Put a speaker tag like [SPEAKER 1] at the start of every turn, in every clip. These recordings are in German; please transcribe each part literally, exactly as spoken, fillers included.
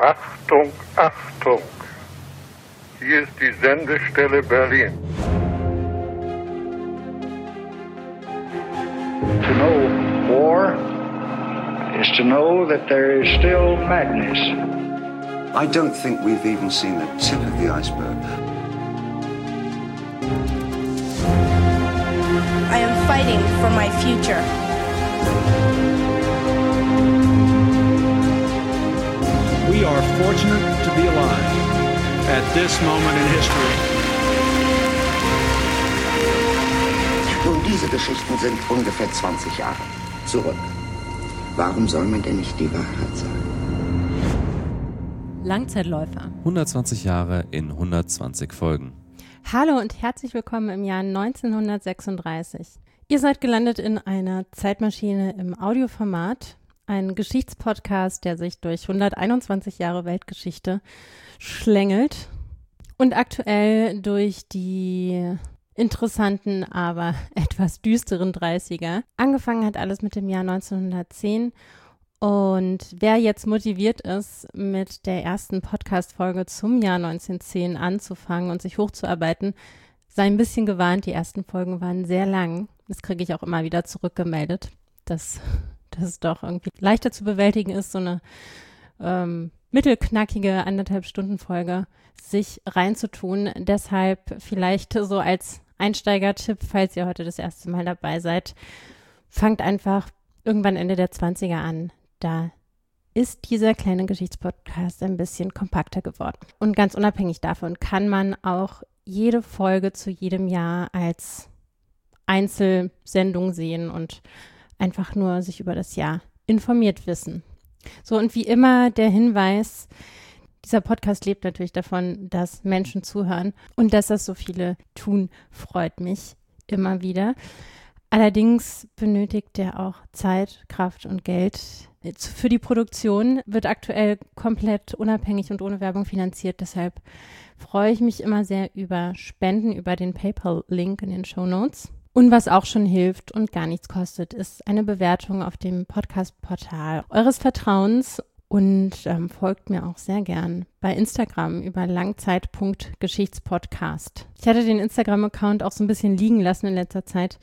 [SPEAKER 1] Achtung, Achtung! Hier ist die Sendestelle Berlin.
[SPEAKER 2] To know war is to know that there is still madness.
[SPEAKER 3] I don't think we've even seen the tip of the iceberg.
[SPEAKER 4] I am fighting for my future.
[SPEAKER 5] We are fortunate to be alive at this moment in history.
[SPEAKER 6] Nun, diese Geschichten sind ungefähr zwanzig Jahre zurück. Warum soll man denn nicht die Wahrheit sagen?
[SPEAKER 7] Langzeitläufer.
[SPEAKER 8] hundertzwanzig Jahre in hundertzwanzig Folgen.
[SPEAKER 7] Hallo und herzlich willkommen im Jahr neunzehnhundertsechsunddreißig. Ihr seid gelandet in einer Zeitmaschine im Audioformat, ein Geschichtspodcast, der sich durch hunderteinundzwanzig Jahre Weltgeschichte schlängelt und aktuell durch die interessanten, aber etwas düsteren dreißiger. Angefangen hat alles mit dem Jahr neunzehnhundertzehn. Und wer jetzt motiviert ist, mit der ersten Podcast-Folge zum Jahr neunzehnhundertzehn anzufangen und sich hochzuarbeiten, sei ein bisschen gewarnt, die ersten Folgen waren sehr lang. Das kriege ich auch immer wieder zurückgemeldet, dass, dass es doch irgendwie leichter zu bewältigen ist, so eine ähm, mittelknackige anderthalb Stunden Folge sich reinzutun. Deshalb vielleicht so als Einsteigertipp, falls ihr heute das erste Mal dabei seid, fangt einfach irgendwann Ende der zwanziger an. Da ist dieser kleine Geschichtspodcast ein bisschen kompakter geworden. Und ganz unabhängig davon kann man auch jede Folge zu jedem Jahr als Einzelsendung sehen und einfach nur sich über das Jahr informiert wissen. So, und wie immer der Hinweis, dieser Podcast lebt natürlich davon, dass Menschen zuhören und dass das so viele tun, freut mich immer wieder. Allerdings benötigt er auch Zeit, Kraft und Geld. Für die Produktion wird aktuell komplett unabhängig und ohne Werbung finanziert. Deshalb freue ich mich immer sehr über Spenden, über den PayPal-Link in den Shownotes. Und was auch schon hilft und gar nichts kostet, ist eine Bewertung auf dem Podcast-Portal eures Vertrauens. Und ähm, folgt mir auch sehr gern bei Instagram über langzeit punkt geschichtspodcast. Ich hatte den Instagram-Account auch so ein bisschen liegen lassen in letzter Zeit.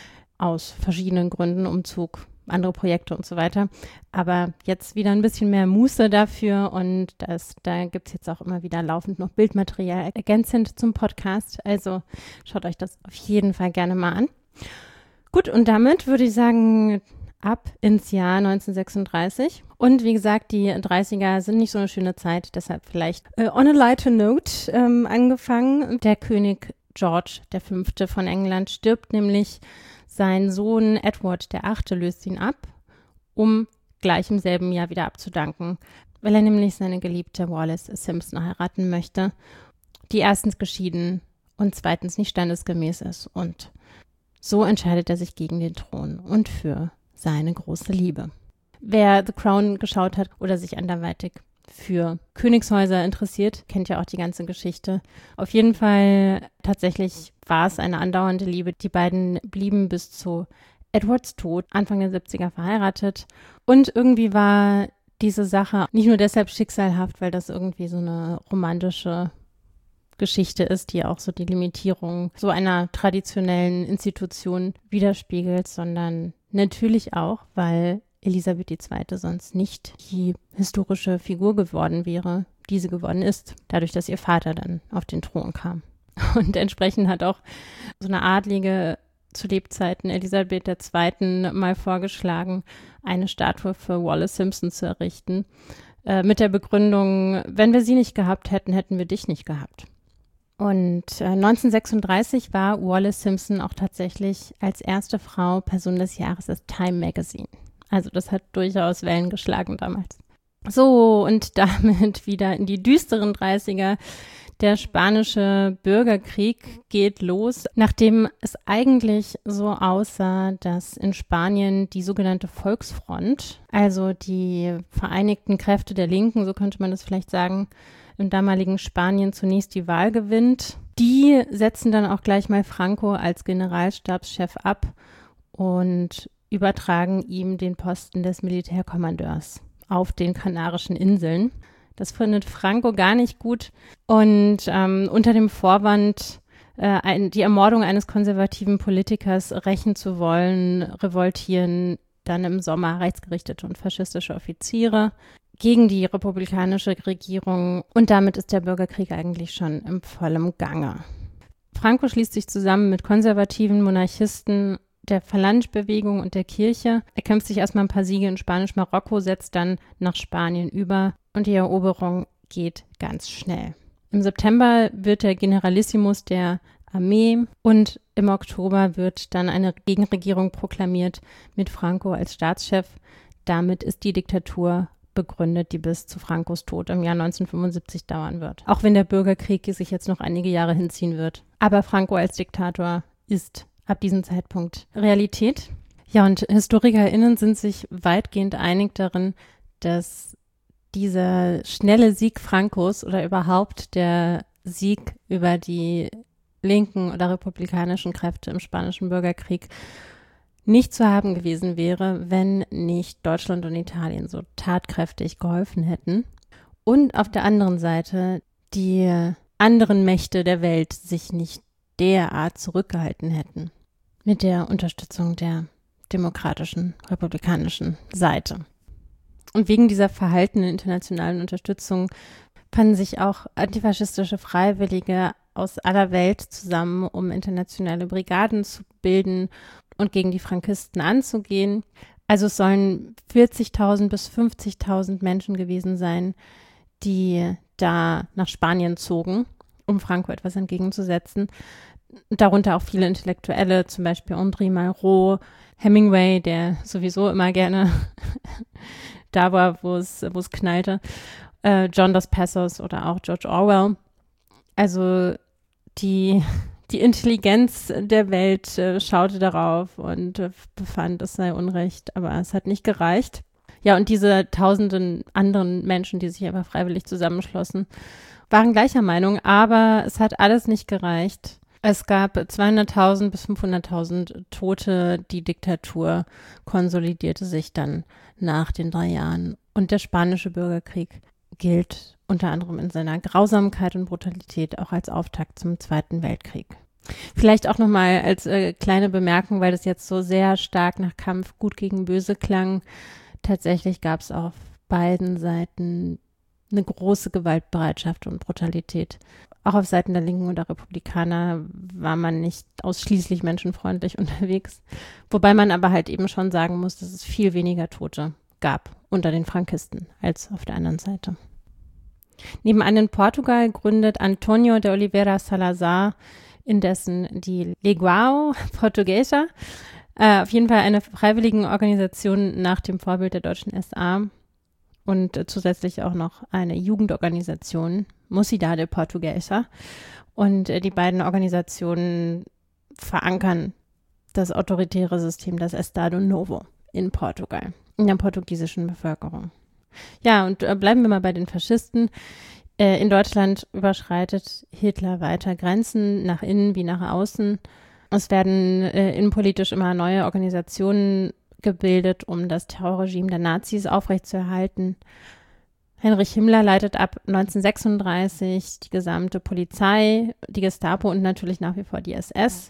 [SPEAKER 7] Aus verschiedenen Gründen, Umzug, andere Projekte und so weiter. Aber jetzt wieder ein bisschen mehr Muße dafür und das, da gibt es jetzt auch immer wieder laufend noch Bildmaterial ergänzend zum Podcast. Also schaut euch das auf jeden Fall gerne mal an. Gut, und damit würde ich sagen, ab ins Jahr neunzehnhundertsechsunddreißig. Und wie gesagt, die dreißiger sind nicht so eine schöne Zeit, deshalb vielleicht äh, on a lighter note ähm, angefangen. Der König George der Fünfte von England stirbt nämlich. Sein Sohn Edward der Achte löst ihn ab, um gleich im selben Jahr wieder abzudanken, weil er nämlich seine geliebte Wallis Simpson heiraten möchte, die erstens geschieden und zweitens nicht standesgemäß ist. Und so entscheidet er sich gegen den Thron und für seine große Liebe. Wer The Crown geschaut hat oder sich anderweitig für Königshäuser interessiert, kennt ja auch die ganze Geschichte. Auf jeden Fall tatsächlich war es eine andauernde Liebe. Die beiden blieben bis zu Edwards Tod Anfang der siebziger verheiratet. Und irgendwie war diese Sache nicht nur deshalb schicksalhaft, weil das irgendwie so eine romantische Geschichte ist, die auch so die Limitierung so einer traditionellen Institution widerspiegelt, sondern natürlich auch, weil Elisabeth die Zweite sonst nicht die historische Figur geworden wäre, die sie geworden ist, dadurch, dass ihr Vater dann auf den Thron kam. Und entsprechend hat auch so eine Adlige zu Lebzeiten Elisabeth der Zweiten mal vorgeschlagen, eine Statue für Wallis Simpson zu errichten, äh, mit der Begründung, wenn wir sie nicht gehabt hätten, hätten wir dich nicht gehabt. Und äh, neunzehnhundertsechsunddreißig war Wallis Simpson auch tatsächlich als erste Frau Person des Jahres des Time Magazine. Also das hat durchaus Wellen geschlagen damals. So, und damit wieder in die düsteren dreißiger. Der spanische Bürgerkrieg geht los, nachdem es eigentlich so aussah, dass in Spanien die sogenannte Volksfront, also die vereinigten Kräfte der Linken, so könnte man das vielleicht sagen, im damaligen Spanien zunächst die Wahl gewinnt. Die setzen dann auch gleich mal Franco als Generalstabschef ab und übertragen ihm den Posten des Militärkommandeurs auf den Kanarischen Inseln. Das findet Franco gar nicht gut und ähm, unter dem Vorwand, äh, ein, die Ermordung eines konservativen Politikers rächen zu wollen, revoltieren dann im Sommer rechtsgerichtete und faschistische Offiziere gegen die republikanische Regierung und damit ist der Bürgerkrieg eigentlich schon im vollen Gange. Franco schließt sich zusammen mit konservativen Monarchisten der Phalange-Bewegung und der Kirche. Er kämpft sich erstmal ein paar Siege in Spanisch-Marokko, setzt dann nach Spanien über und die Eroberung geht ganz schnell. Im September wird der Generalissimus der Armee und im Oktober wird dann eine Gegenregierung proklamiert mit Franco als Staatschef. Damit ist die Diktatur begründet, die bis zu Francos Tod im Jahr neunzehnhundertfünfundsiebzig dauern wird. Auch wenn der Bürgerkrieg sich jetzt noch einige Jahre hinziehen wird. Aber Franco als Diktator ist ab diesem Zeitpunkt Realität. Ja, und HistorikerInnen sind sich weitgehend einig darin, dass dieser schnelle Sieg Francos oder überhaupt der Sieg über die linken oder republikanischen Kräfte im Spanischen Bürgerkrieg nicht zu haben gewesen wäre, wenn nicht Deutschland und Italien so tatkräftig geholfen hätten. Und auf der anderen Seite die anderen Mächte der Welt sich nicht derart zurückgehalten hätten mit der Unterstützung der demokratischen, republikanischen Seite. Und wegen dieser verhaltenen internationalen Unterstützung fanden sich auch antifaschistische Freiwillige aus aller Welt zusammen, um internationale Brigaden zu bilden und gegen die Frankisten anzugehen. Also es sollen vierzigtausend bis fünfzigtausend Menschen gewesen sein, die da nach Spanien zogen, um Franco etwas entgegenzusetzen. Darunter auch viele Intellektuelle, zum Beispiel André Malraux, Hemingway, der sowieso immer gerne da war, wo es, wo es knallte, äh, John Dos Passos oder auch George Orwell. Also die, die Intelligenz der Welt äh, schaute darauf und äh, befand, es sei Unrecht, aber es hat nicht gereicht. Ja, und diese tausenden anderen Menschen, die sich einfach freiwillig zusammenschlossen, waren gleicher Meinung, aber es hat alles nicht gereicht. Es gab zweihunderttausend bis fünfhunderttausend Tote. Die Diktatur konsolidierte sich dann nach den drei Jahren. Und der Spanische Bürgerkrieg gilt unter anderem in seiner Grausamkeit und Brutalität auch als Auftakt zum Zweiten Weltkrieg. Vielleicht auch nochmal als äh, kleine Bemerkung, weil das jetzt so sehr stark nach Kampf gut gegen böse klang. Tatsächlich gab es auf beiden Seiten eine große Gewaltbereitschaft und Brutalität. Auch auf Seiten der Linken oder Republikaner war man nicht ausschließlich menschenfreundlich unterwegs. Wobei man aber halt eben schon sagen muss, dass es viel weniger Tote gab unter den Frankisten als auf der anderen Seite. Nebenan in Portugal gründet Antonio de Oliveira Salazar indessen die Legião Portuguesa, äh, auf jeden Fall eine Freiwilligenorganisation nach dem Vorbild der deutschen S A und äh, zusätzlich auch noch eine Jugendorganisation, Mocidade Portuguesa. Und äh, die beiden Organisationen verankern das autoritäre System, das Estado Novo in Portugal, in der portugiesischen Bevölkerung. Ja, und äh, bleiben wir mal bei den Faschisten. Äh, in Deutschland überschreitet Hitler weiter Grenzen nach innen wie nach außen. Es werden äh, innenpolitisch immer neue Organisationen gebildet, um das Terrorregime der Nazis aufrechtzuerhalten. Heinrich Himmler leitet ab neunzehnhundertsechsunddreißig die gesamte Polizei, die Gestapo und natürlich nach wie vor die S S.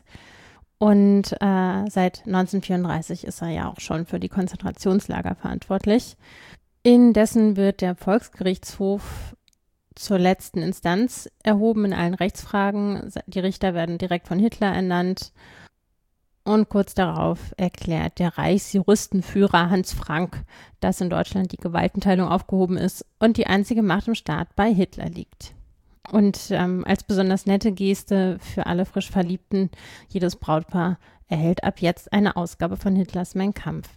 [SPEAKER 7] Und äh, seit neunzehnhundertvierunddreißig ist er ja auch schon für die Konzentrationslager verantwortlich. Indessen wird der Volksgerichtshof zur letzten Instanz erhoben in allen Rechtsfragen. Die Richter werden direkt von Hitler ernannt. Und kurz darauf erklärt der Reichsjuristenführer Hans Frank, dass in Deutschland die Gewaltenteilung aufgehoben ist und die einzige Macht im Staat bei Hitler liegt. Und ähm, als besonders nette Geste für alle frisch Verliebten, jedes Brautpaar erhält ab jetzt eine Ausgabe von Hitlers Mein Kampf.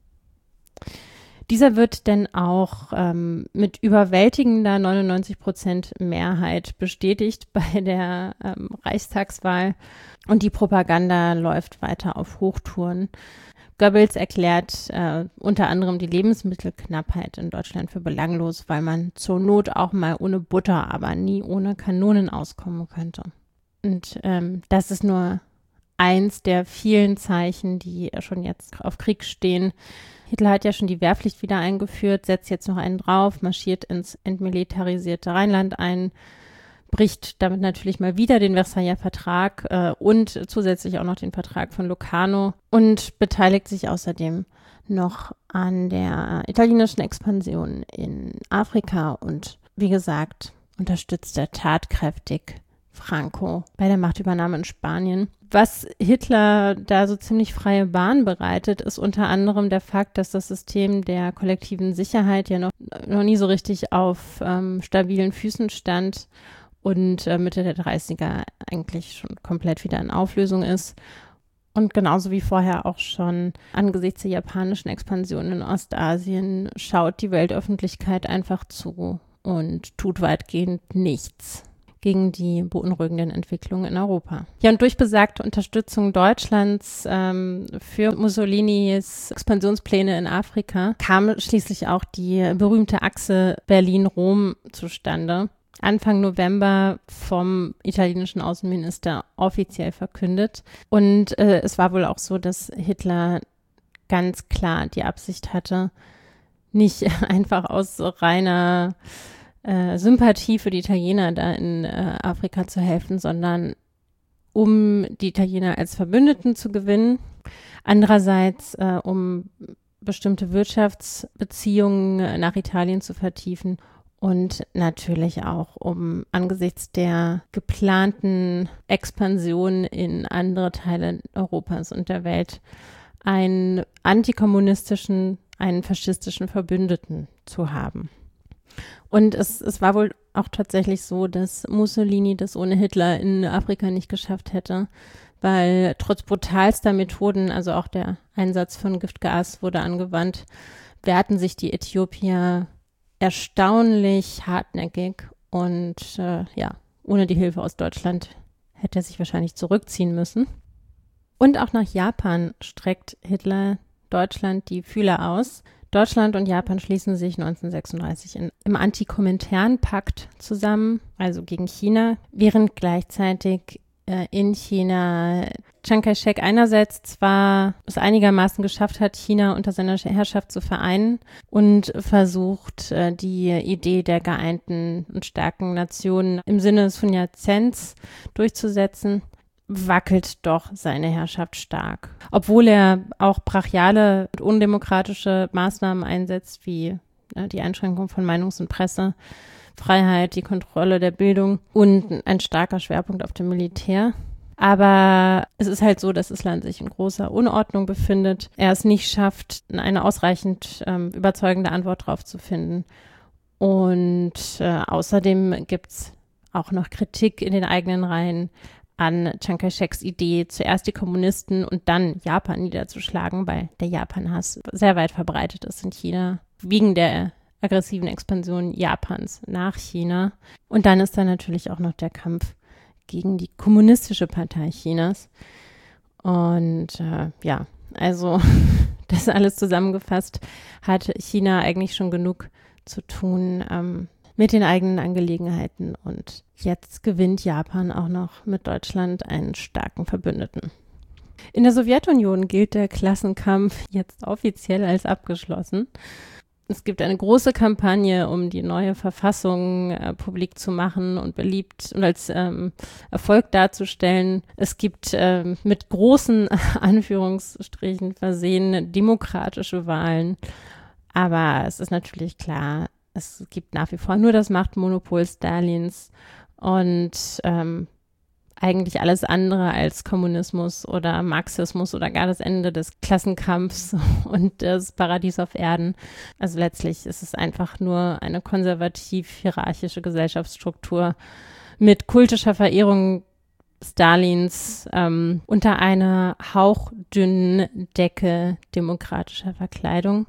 [SPEAKER 7] Dieser wird denn auch ähm, mit überwältigender neunundneunzig Prozent Mehrheit bestätigt bei der ähm, Reichstagswahl und die Propaganda läuft weiter auf Hochtouren. Goebbels erklärt äh, unter anderem die Lebensmittelknappheit in Deutschland für belanglos, weil man zur Not auch mal ohne Butter, aber nie ohne Kanonen auskommen könnte. Und ähm, das ist nur eins der vielen Zeichen, die schon jetzt auf Krieg stehen. Hitler hat ja schon die Wehrpflicht wieder eingeführt, setzt jetzt noch einen drauf, marschiert ins entmilitarisierte Rheinland ein, bricht damit natürlich mal wieder den Versailler Vertrag äh, und zusätzlich auch noch den Vertrag von Locarno und beteiligt sich außerdem noch an der italienischen Expansion in Afrika und wie gesagt, unterstützt er tatkräftig Franco bei der Machtübernahme in Spanien. Was Hitler da so ziemlich freie Bahn bereitet, ist unter anderem der Fakt, dass das System der kollektiven Sicherheit ja noch, noch nie so richtig auf ähm, stabilen Füßen stand und äh, Mitte der dreißiger eigentlich schon komplett wieder in Auflösung ist. Und genauso wie vorher auch schon angesichts der japanischen Expansion in Ostasien schaut die Weltöffentlichkeit einfach zu und tut weitgehend nichts gegen die beunruhigenden Entwicklungen in Europa. Ja, und durch besagte Unterstützung Deutschlands ähm, für Mussolinis Expansionspläne in Afrika kam schließlich auch die berühmte Achse Berlin-Rom zustande. Anfang November vom italienischen Außenminister offiziell verkündet. Und äh, es war wohl auch so, dass Hitler ganz klar die Absicht hatte, nicht einfach aus reiner äh, Sympathie für die Italiener da in äh, Afrika zu helfen, sondern um die Italiener als Verbündeten zu gewinnen. Andererseits, äh, um bestimmte Wirtschaftsbeziehungen nach Italien zu vertiefen. Und natürlich auch, um angesichts der geplanten Expansion in andere Teile Europas und der Welt einen antikommunistischen, einen faschistischen Verbündeten zu haben. Und es, es war wohl auch tatsächlich so, dass Mussolini das ohne Hitler in Afrika nicht geschafft hätte, weil trotz brutalster Methoden, also auch der Einsatz von Giftgas wurde angewandt, wehrten sich die Äthiopier erstaunlich hartnäckig und äh, ja, ohne die Hilfe aus Deutschland hätte er sich wahrscheinlich zurückziehen müssen. Und auch nach Japan streckt Hitler Deutschland die Fühler aus. Deutschland und Japan schließen sich neunzehnhundertsechsunddreißig in, im Antikomintern-Pakt zusammen, also gegen China, während gleichzeitig äh, in China Chiang Kai-shek einerseits zwar es einigermaßen geschafft hat, China unter seiner Herrschaft zu vereinen und versucht, die Idee der geeinten und starken Nationen im Sinne des Sun Yat-sens durchzusetzen, wackelt doch seine Herrschaft stark. Obwohl er auch brachiale und undemokratische Maßnahmen einsetzt, wie die Einschränkung von Meinungs- und Pressefreiheit, die Kontrolle der Bildung und ein starker Schwerpunkt auf dem Militär. Aber es ist halt so, dass das Land sich in großer Unordnung befindet. Er es nicht schafft, eine ausreichend ähm, überzeugende Antwort drauf zu finden. Und äh, außerdem gibt es auch noch Kritik in den eigenen Reihen an Chiang Kai-sheks Idee, zuerst die Kommunisten und dann Japan niederzuschlagen, weil der Japan-Hass sehr weit verbreitet ist in China, wegen der aggressiven Expansion Japans nach China. Und dann ist da natürlich auch noch der Kampf gegen die kommunistische Partei Chinas. Und äh, ja, also das alles zusammengefasst hat China eigentlich schon genug zu tun ähm, mit den eigenen Angelegenheiten. Und jetzt gewinnt Japan auch noch mit Deutschland einen starken Verbündeten. In der Sowjetunion gilt der Klassenkampf jetzt offiziell als abgeschlossen. Es gibt eine große Kampagne, um die neue Verfassung äh, publik zu machen und beliebt und als ähm, Erfolg darzustellen. Es gibt ähm, mit großen Anführungsstrichen versehen demokratische Wahlen. Aber es ist natürlich klar, es gibt nach wie vor nur das Machtmonopol Stalins und ähm, eigentlich alles andere als Kommunismus oder Marxismus oder gar das Ende des Klassenkampfs und das Paradies auf Erden. Also letztlich ist es einfach nur eine konservativ-hierarchische Gesellschaftsstruktur mit kultischer Verehrung Stalins ähm, unter einer hauchdünnen Decke demokratischer Verkleidung.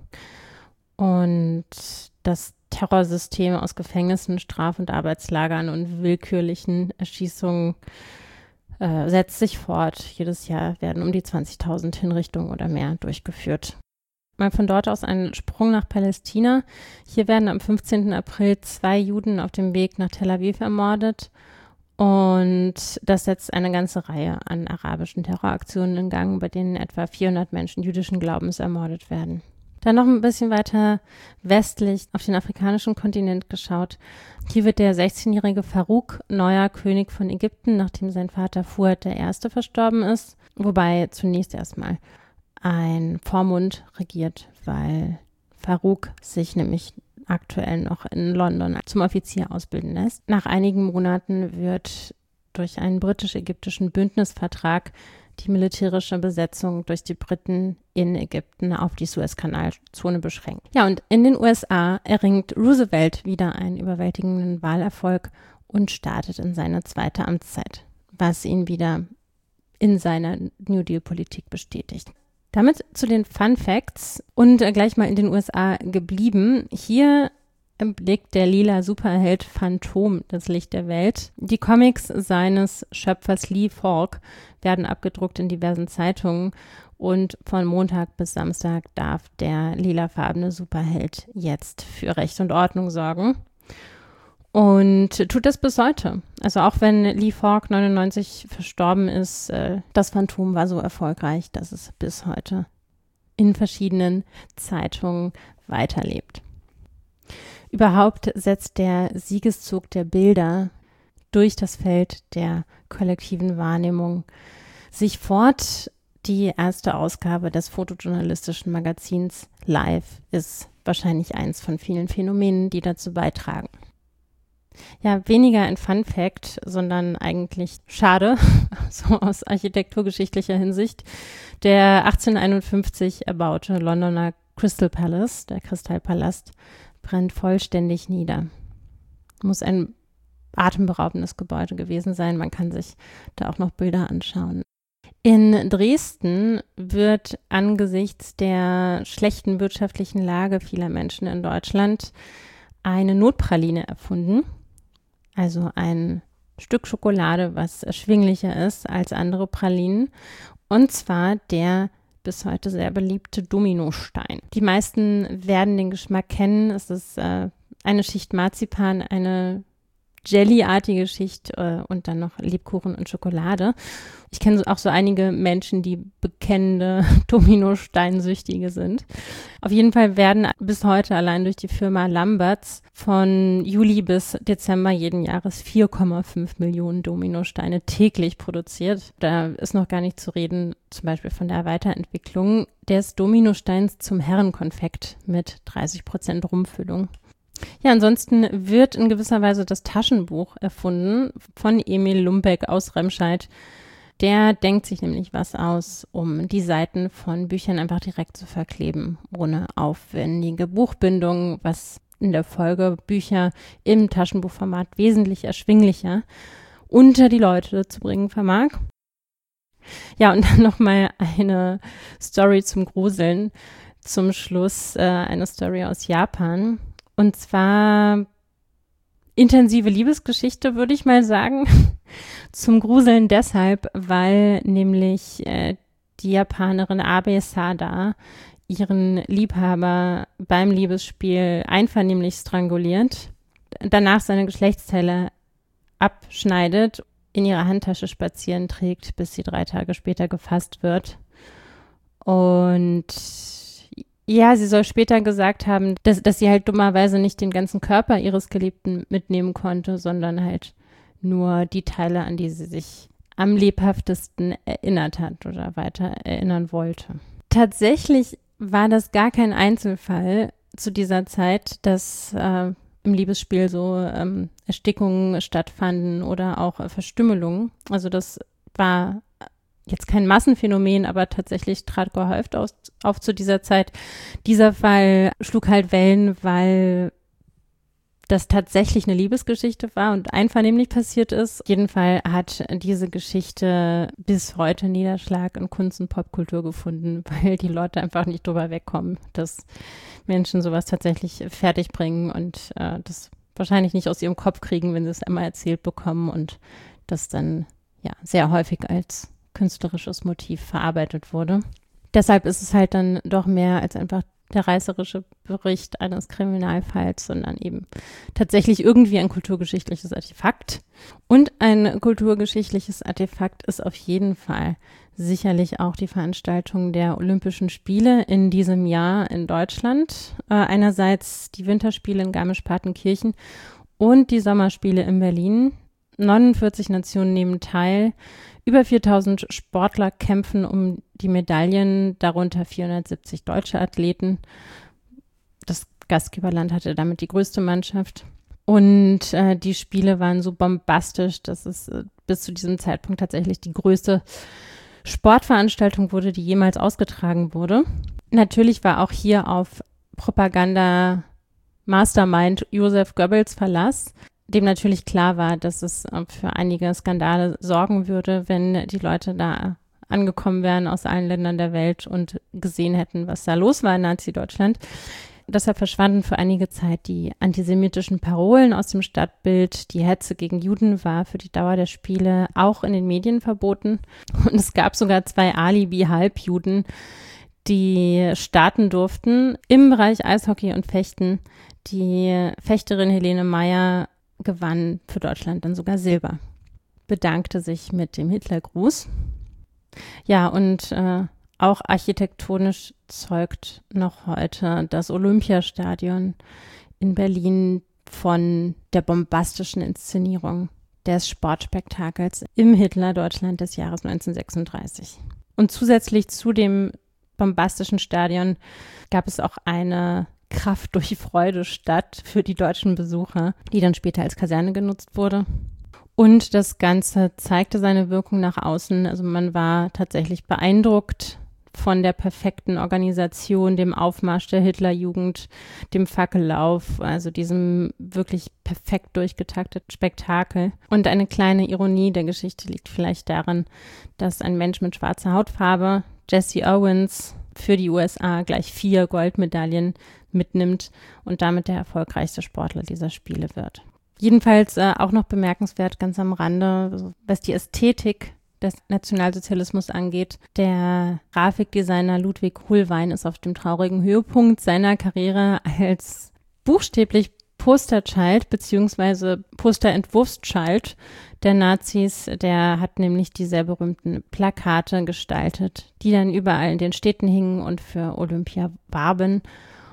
[SPEAKER 7] Und das Terrorsystem aus Gefängnissen, Straf- und Arbeitslagern und willkürlichen Erschießungen äh, setzt sich fort. Jedes Jahr werden um die zwanzigtausend Hinrichtungen oder mehr durchgeführt. Mal von dort aus ein Sprung nach Palästina. Hier werden am fünfzehnten April zwei Juden auf dem Weg nach Tel Aviv ermordet. Und das setzt eine ganze Reihe an arabischen Terroraktionen in Gang, bei denen etwa vierhundert Menschen jüdischen Glaubens ermordet werden. Dann noch ein bisschen weiter westlich auf den afrikanischen Kontinent geschaut. Hier wird der sechzehnjährige Farouk neuer König von Ägypten, nachdem sein Vater Fuad der Erste verstorben ist. Wobei zunächst erstmal ein Vormund regiert, weil Farouk sich nämlich aktuell noch in London zum Offizier ausbilden lässt. Nach einigen Monaten wird durch einen britisch-ägyptischen Bündnisvertrag die militärische Besetzung durch die Briten in Ägypten auf die Suezkanalzone beschränkt. Ja, und in den U S A erringt Roosevelt wieder einen überwältigenden Wahlerfolg und startet in seine zweite Amtszeit, was ihn wieder in seiner New Deal-Politik bestätigt. Damit zu den Fun Facts und gleich mal in den U S A geblieben. Hier blickt der lila Superheld Phantom das Licht der Welt. Die Comics seines Schöpfers Lee Falk werden abgedruckt in diversen Zeitungen und von Montag bis Samstag darf der lilafarbene Superheld jetzt für Recht und Ordnung sorgen. Und tut das bis heute. Also auch wenn Lee Falk neunundneunzig verstorben ist, äh, das Phantom war so erfolgreich, dass es bis heute in verschiedenen Zeitungen weiterlebt. Überhaupt setzt der Siegeszug der Bilder durch das Feld der kollektiven Wahrnehmung sich fort. Die erste Ausgabe des fotojournalistischen Magazins Live ist wahrscheinlich eins von vielen Phänomenen, die dazu beitragen. Ja, weniger ein Fun Fact, sondern eigentlich schade, so aus architekturgeschichtlicher Hinsicht. Der achtzehnhunderteinundfünfzig erbaute Londoner Crystal Palace, der Kristallpalast, brennt vollständig nieder. Muss ein atemberaubendes Gebäude gewesen sein. Man kann sich da auch noch Bilder anschauen. In Dresden wird angesichts der schlechten wirtschaftlichen Lage vieler Menschen in Deutschland eine Notpraline erfunden. Also ein Stück Schokolade, was erschwinglicher ist als andere Pralinen. Und zwar der bis heute sehr beliebte Dominostein. Die meisten werden den Geschmack kennen. Es ist äh, eine Schicht Marzipan, eine Jellyartige Schicht äh, und dann noch Lebkuchen und Schokolade. Ich kenne auch so einige Menschen, die bekennende Dominosteinsüchtige sind. Auf jeden Fall werden bis heute allein durch die Firma Lamberts von Juli bis Dezember jeden Jahres vier Komma fünf Millionen Dominosteine täglich produziert. Da ist noch gar nicht zu reden, zum Beispiel von der Weiterentwicklung des Dominosteins zum Herrenkonfekt mit dreißig Prozent Rumfüllung. Ja, ansonsten wird in gewisser Weise das Taschenbuch erfunden von Emil Lumbeck aus Remscheid. Der denkt sich nämlich was aus, um die Seiten von Büchern einfach direkt zu verkleben, ohne aufwendige Buchbindung, was in der Folge Bücher im Taschenbuchformat wesentlich erschwinglicher unter die Leute zu bringen vermag. Ja, und dann nochmal eine Story zum Gruseln. Zum Schluss äh, eine Story aus Japan. Und zwar intensive Liebesgeschichte, würde ich mal sagen. Zum Gruseln deshalb, weil nämlich äh, die Japanerin Abe Sada ihren Liebhaber beim Liebesspiel einvernehmlich stranguliert, danach seine Geschlechtsteile abschneidet, in ihrer Handtasche spazieren trägt, bis sie drei Tage später gefasst wird. Und ja, sie soll später gesagt haben, dass, dass sie halt dummerweise nicht den ganzen Körper ihres Geliebten mitnehmen konnte, sondern halt nur die Teile, an die sie sich am lebhaftesten erinnert hat oder weiter erinnern wollte. Tatsächlich war das gar kein Einzelfall zu dieser Zeit, dass äh, im Liebesspiel so ähm, Erstickungen stattfanden oder auch äh, Verstümmelungen. Also das war jetzt kein Massenphänomen, aber tatsächlich trat gehäuft aus, auf zu dieser Zeit. Dieser Fall schlug halt Wellen, weil das tatsächlich eine Liebesgeschichte war und einvernehmlich passiert ist. Auf jeden Fall hat diese Geschichte bis heute Niederschlag in Kunst und Popkultur gefunden, weil die Leute einfach nicht drüber wegkommen, dass Menschen sowas tatsächlich fertig bringen und äh, das wahrscheinlich nicht aus ihrem Kopf kriegen, wenn sie es einmal erzählt bekommen und das dann ja sehr häufig als künstlerisches Motiv verarbeitet wurde. Deshalb ist es halt dann doch mehr als einfach der reißerische Bericht eines Kriminalfalls, sondern eben tatsächlich irgendwie ein kulturgeschichtliches Artefakt. Und ein kulturgeschichtliches Artefakt ist auf jeden Fall sicherlich auch die Veranstaltung der Olympischen Spiele in diesem Jahr in Deutschland. Äh, einerseits die Winterspiele in Garmisch-Partenkirchen und die Sommerspiele in Berlin. neunundvierzig Nationen nehmen teil. Über viertausend Sportler kämpfen um die Medaillen, darunter vierhundertsiebzig deutsche Athleten. Das Gastgeberland hatte damit die größte Mannschaft. Und äh, die Spiele waren so bombastisch, dass es äh, bis zu diesem Zeitpunkt tatsächlich die größte Sportveranstaltung wurde, die jemals ausgetragen wurde. Natürlich war auch hier auf Propaganda-Mastermind Joseph Goebbels Verlass, dem natürlich klar war, dass es für einige Skandale sorgen würde, wenn die Leute da angekommen wären aus allen Ländern der Welt und gesehen hätten, was da los war in Nazi-Deutschland. Deshalb verschwanden für einige Zeit die antisemitischen Parolen aus dem Stadtbild. Die Hetze gegen Juden war für die Dauer der Spiele auch in den Medien verboten. Und es gab sogar zwei Alibi-Halbjuden, die starten durften im Bereich Eishockey und Fechten. Die Fechterin Helene Meyer gewann für Deutschland dann sogar Silber, bedankte sich mit dem Hitlergruß. Ja, und äh, auch architektonisch zeugt noch heute das Olympiastadion in Berlin von der bombastischen Inszenierung des Sportspektakels im Hitler-Deutschland des Jahres neunzehnhundertsechsunddreißig. Und zusätzlich zu dem bombastischen Stadion gab es auch eine Kraft durch Freude Stadt für die deutschen Besucher, die dann später als Kaserne genutzt wurde. Und das Ganze zeigte seine Wirkung nach außen. Also man war tatsächlich beeindruckt von der perfekten Organisation, dem Aufmarsch der Hitlerjugend, dem Fackellauf, also diesem wirklich perfekt durchgetakteten Spektakel. Und eine kleine Ironie der Geschichte liegt vielleicht darin, dass ein Mensch mit schwarzer Hautfarbe, Jesse Owens, für die U S A gleich vier Goldmedaillen mitnimmt und damit der erfolgreichste Sportler dieser Spiele wird. Jedenfalls äh, auch noch bemerkenswert, ganz am Rande, was die Ästhetik des Nationalsozialismus angeht. Der Grafikdesigner Ludwig Hohlwein ist auf dem traurigen Höhepunkt seiner Karriere als buchstäblich Posterchild bzw. Posterentwurfschild der Nazis. Der hat nämlich die sehr berühmten Plakate gestaltet, die dann überall in den Städten hingen und für Olympia warben.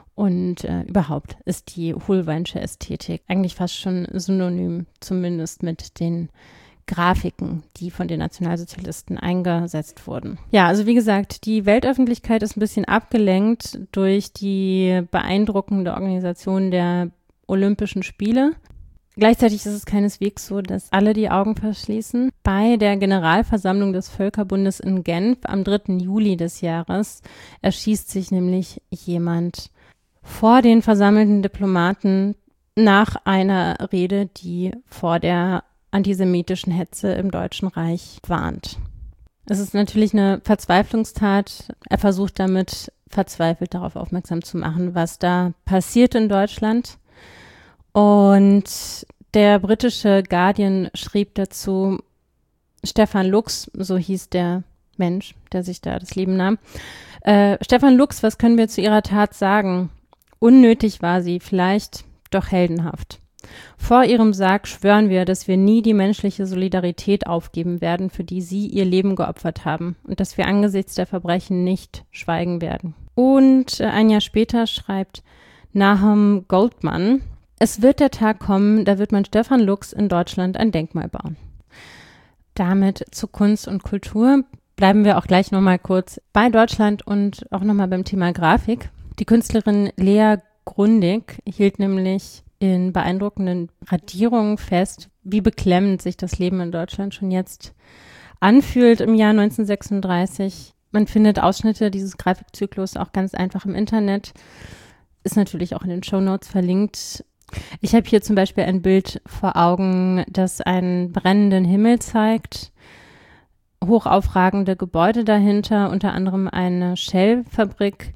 [SPEAKER 7] Und äh, überhaupt ist die Hohlweinsche Ästhetik eigentlich fast schon synonym, zumindest mit den Grafiken, die von den Nationalsozialisten eingesetzt wurden. Ja, also wie gesagt, die Weltöffentlichkeit ist ein bisschen abgelenkt durch die beeindruckende Organisation der Olympischen Spiele. Gleichzeitig ist es keineswegs so, dass alle die Augen verschließen. Bei der Generalversammlung des Völkerbundes in Genf am dritten Juli des Jahres erschießt sich nämlich jemand vor den versammelten Diplomaten nach einer Rede, die vor der antisemitischen Hetze im Deutschen Reich warnt. Es ist natürlich eine Verzweiflungstat. Er versucht damit verzweifelt darauf aufmerksam zu machen, was da passiert in Deutschland. Und der britische Guardian schrieb dazu, Stefan Lux, so hieß der Mensch, der sich da das Leben nahm. Äh, Stefan Lux, was können wir zu ihrer Tat sagen? Unnötig war sie, vielleicht, doch heldenhaft. Vor ihrem Sarg schwören wir, dass wir nie die menschliche Solidarität aufgeben werden, für die sie ihr Leben geopfert haben und dass wir angesichts der Verbrechen nicht schweigen werden. Und ein Jahr später schreibt Nahum Goldman, es wird der Tag kommen, da wird man Stefan Lux in Deutschland ein Denkmal bauen. Damit zu Kunst und Kultur bleiben wir auch gleich nochmal kurz bei Deutschland und auch nochmal beim Thema Grafik. Die Künstlerin Lea Grundig hielt nämlich in beeindruckenden Radierungen fest, wie beklemmend sich das Leben in Deutschland schon jetzt anfühlt im Jahr neunzehnhundertsechsunddreißig. Man findet Ausschnitte dieses Grafikzyklus auch ganz einfach im Internet. Ist natürlich auch in den Shownotes verlinkt. Ich habe hier zum Beispiel ein Bild vor Augen, das einen brennenden Himmel zeigt, hochaufragende Gebäude dahinter, unter anderem eine Shell-Fabrik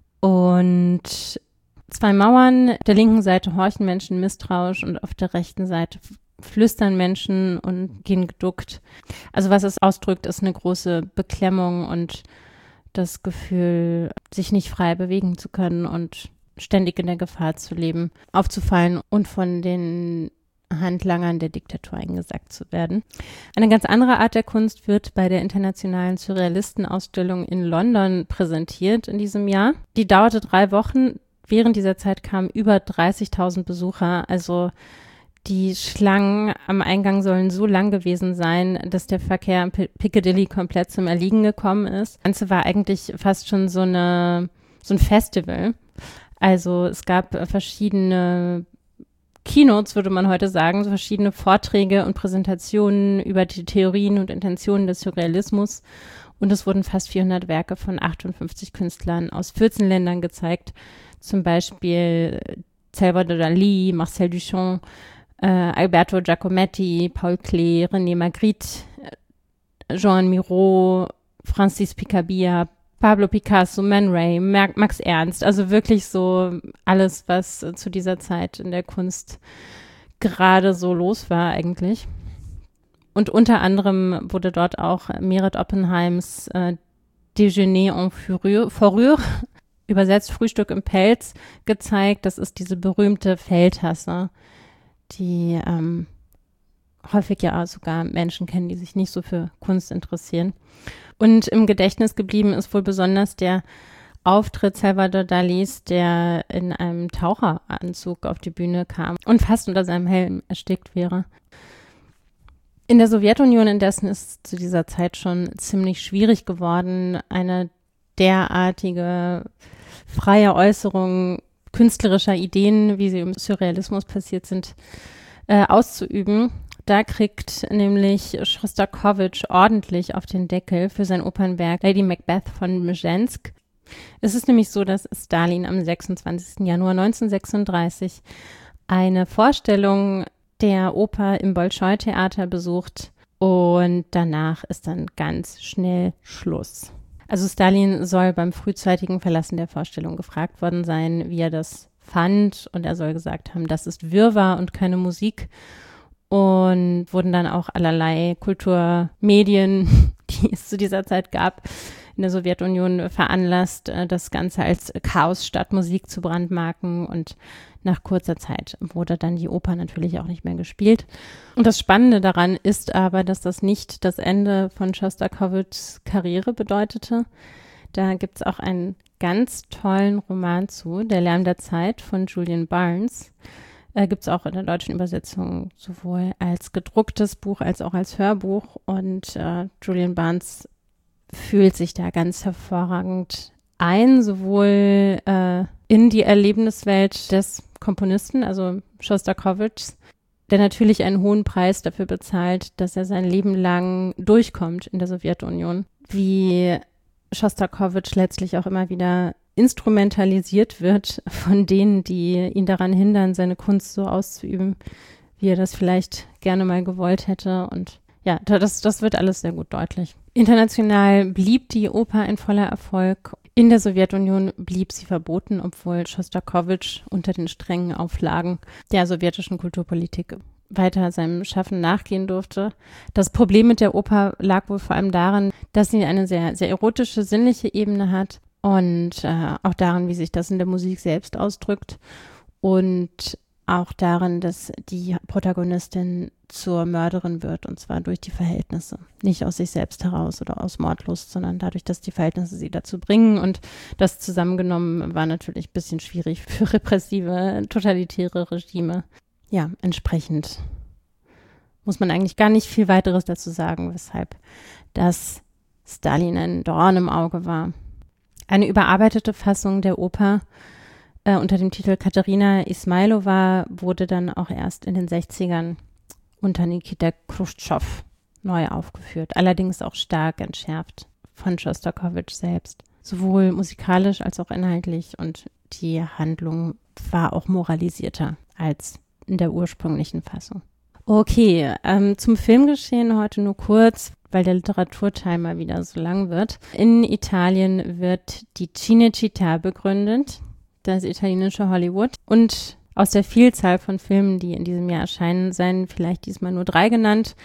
[SPEAKER 7] und zwei Mauern. Auf der linken Seite horchen Menschen misstrauisch und auf der rechten Seite flüstern Menschen und gehen geduckt. Also was es ausdrückt, ist eine große Beklemmung und das Gefühl sich nicht frei bewegen zu können und ständig in der Gefahr zu leben, aufzufallen und von den Handlangern der Diktatur eingesackt zu werden. Eine ganz andere Art der Kunst wird bei der Internationalen Surrealisten-Ausstellung in London präsentiert in diesem Jahr. Die dauerte drei Wochen. Während dieser Zeit kamen über dreißigtausend Besucher. Also die Schlangen am Eingang sollen so lang gewesen sein, dass der Verkehr am Piccadilly komplett zum Erliegen gekommen ist. Das Ganze war eigentlich fast schon so eine, so ein Festival. Also es gab verschiedene Keynotes, würde man heute sagen, so verschiedene Vorträge und Präsentationen über die Theorien und Intentionen des Surrealismus. Und es wurden fast vierhundert Werke von achtundfünfzig Künstlern aus vierzehn Ländern gezeigt. Zum Beispiel Salvador Dalí, Marcel Duchamp, äh, Alberto Giacometti, Paul Klee, René Magritte, Joan Miró, Francis Picabia, Pablo Picasso, Man Ray, Max Ernst, also wirklich so alles, was zu dieser Zeit in der Kunst gerade so los war eigentlich. Und unter anderem wurde dort auch Meret Oppenheims äh, Déjeuner en Fourrure, übersetzt Frühstück im Pelz, gezeigt. Das ist diese berühmte Feldtasse, die ähm, häufig ja sogar Menschen kennen, die sich nicht so für Kunst interessieren. Und im Gedächtnis geblieben ist wohl besonders der Auftritt Salvador Dalís, der in einem Taucheranzug auf die Bühne kam und fast unter seinem Helm erstickt wäre. In der Sowjetunion indessen ist es zu dieser Zeit schon ziemlich schwierig geworden, eine derartige freie Äußerung künstlerischer Ideen, wie sie im Surrealismus passiert sind, äh, auszuüben. Da kriegt nämlich Schostakowitsch ordentlich auf den Deckel für sein Opernwerk Lady Macbeth von Mzhensk. Es ist nämlich so, dass Stalin am sechsundzwanzigsten Januar neunzehnhundertsechsunddreißig eine Vorstellung der Oper im Bolschoi-Theater besucht und danach ist dann ganz schnell Schluss. Also Stalin soll beim frühzeitigen Verlassen der Vorstellung gefragt worden sein, wie er das fand, und er soll gesagt haben, das ist Wirrwarr und keine Musik. Und wurden dann auch allerlei Kulturmedien, die es zu dieser Zeit gab, in der Sowjetunion veranlasst, das Ganze als Chaos statt Musik zu brandmarken. Und nach kurzer Zeit wurde dann die Oper natürlich auch nicht mehr gespielt. Und das Spannende daran ist aber, dass das nicht das Ende von Schostakowitschs Karriere bedeutete. Da gibt es auch einen ganz tollen Roman zu, Der Lärm der Zeit von Julian Barnes. Äh, gibt es auch in der deutschen Übersetzung sowohl als gedrucktes Buch als auch als Hörbuch. Und äh, Julian Barnes fühlt sich da ganz hervorragend ein, sowohl äh, in die Erlebniswelt des Komponisten, also Schostakowitschs, der natürlich einen hohen Preis dafür bezahlt, dass er sein Leben lang durchkommt in der Sowjetunion, wie Schostakowitsch letztlich auch immer wieder instrumentalisiert wird von denen, die ihn daran hindern, seine Kunst so auszuüben, wie er das vielleicht gerne mal gewollt hätte. Und ja, das, das wird alles sehr gut deutlich. International blieb die Oper ein voller Erfolg. In der Sowjetunion blieb sie verboten, obwohl Schostakowitsch unter den strengen Auflagen der sowjetischen Kulturpolitik weiter seinem Schaffen nachgehen durfte. Das Problem mit der Oper lag wohl vor allem darin, dass sie eine sehr, sehr erotische, sinnliche Ebene hat und äh, auch darin, wie sich das in der Musik selbst ausdrückt und auch darin, dass die Protagonistin zur Mörderin wird, und zwar durch die Verhältnisse. Nicht aus sich selbst heraus oder aus Mordlust, sondern dadurch, dass die Verhältnisse sie dazu bringen. Und das zusammengenommen war natürlich ein bisschen schwierig für repressive, totalitäre Regime. Ja, entsprechend muss man eigentlich gar nicht viel weiteres dazu sagen, weshalb das Stalin ein Dorn im Auge war. Eine überarbeitete Fassung der Oper äh, unter dem Titel Katerina Ismailova wurde dann auch erst in den sechzigern unter Nikita Chruschtschow neu aufgeführt, allerdings auch stark entschärft von Schostakowitsch selbst. Sowohl musikalisch als auch inhaltlich, und die Handlung war auch moralisierter als in der ursprünglichen Fassung. Okay, ähm, zum Filmgeschehen heute nur kurz, weil der Literaturteil mal wieder so lang wird. In Italien wird die Cinecittà begründet, das italienische Hollywood. Und aus der Vielzahl von Filmen, die in diesem Jahr erscheinen, seien vielleicht diesmal nur drei genannt.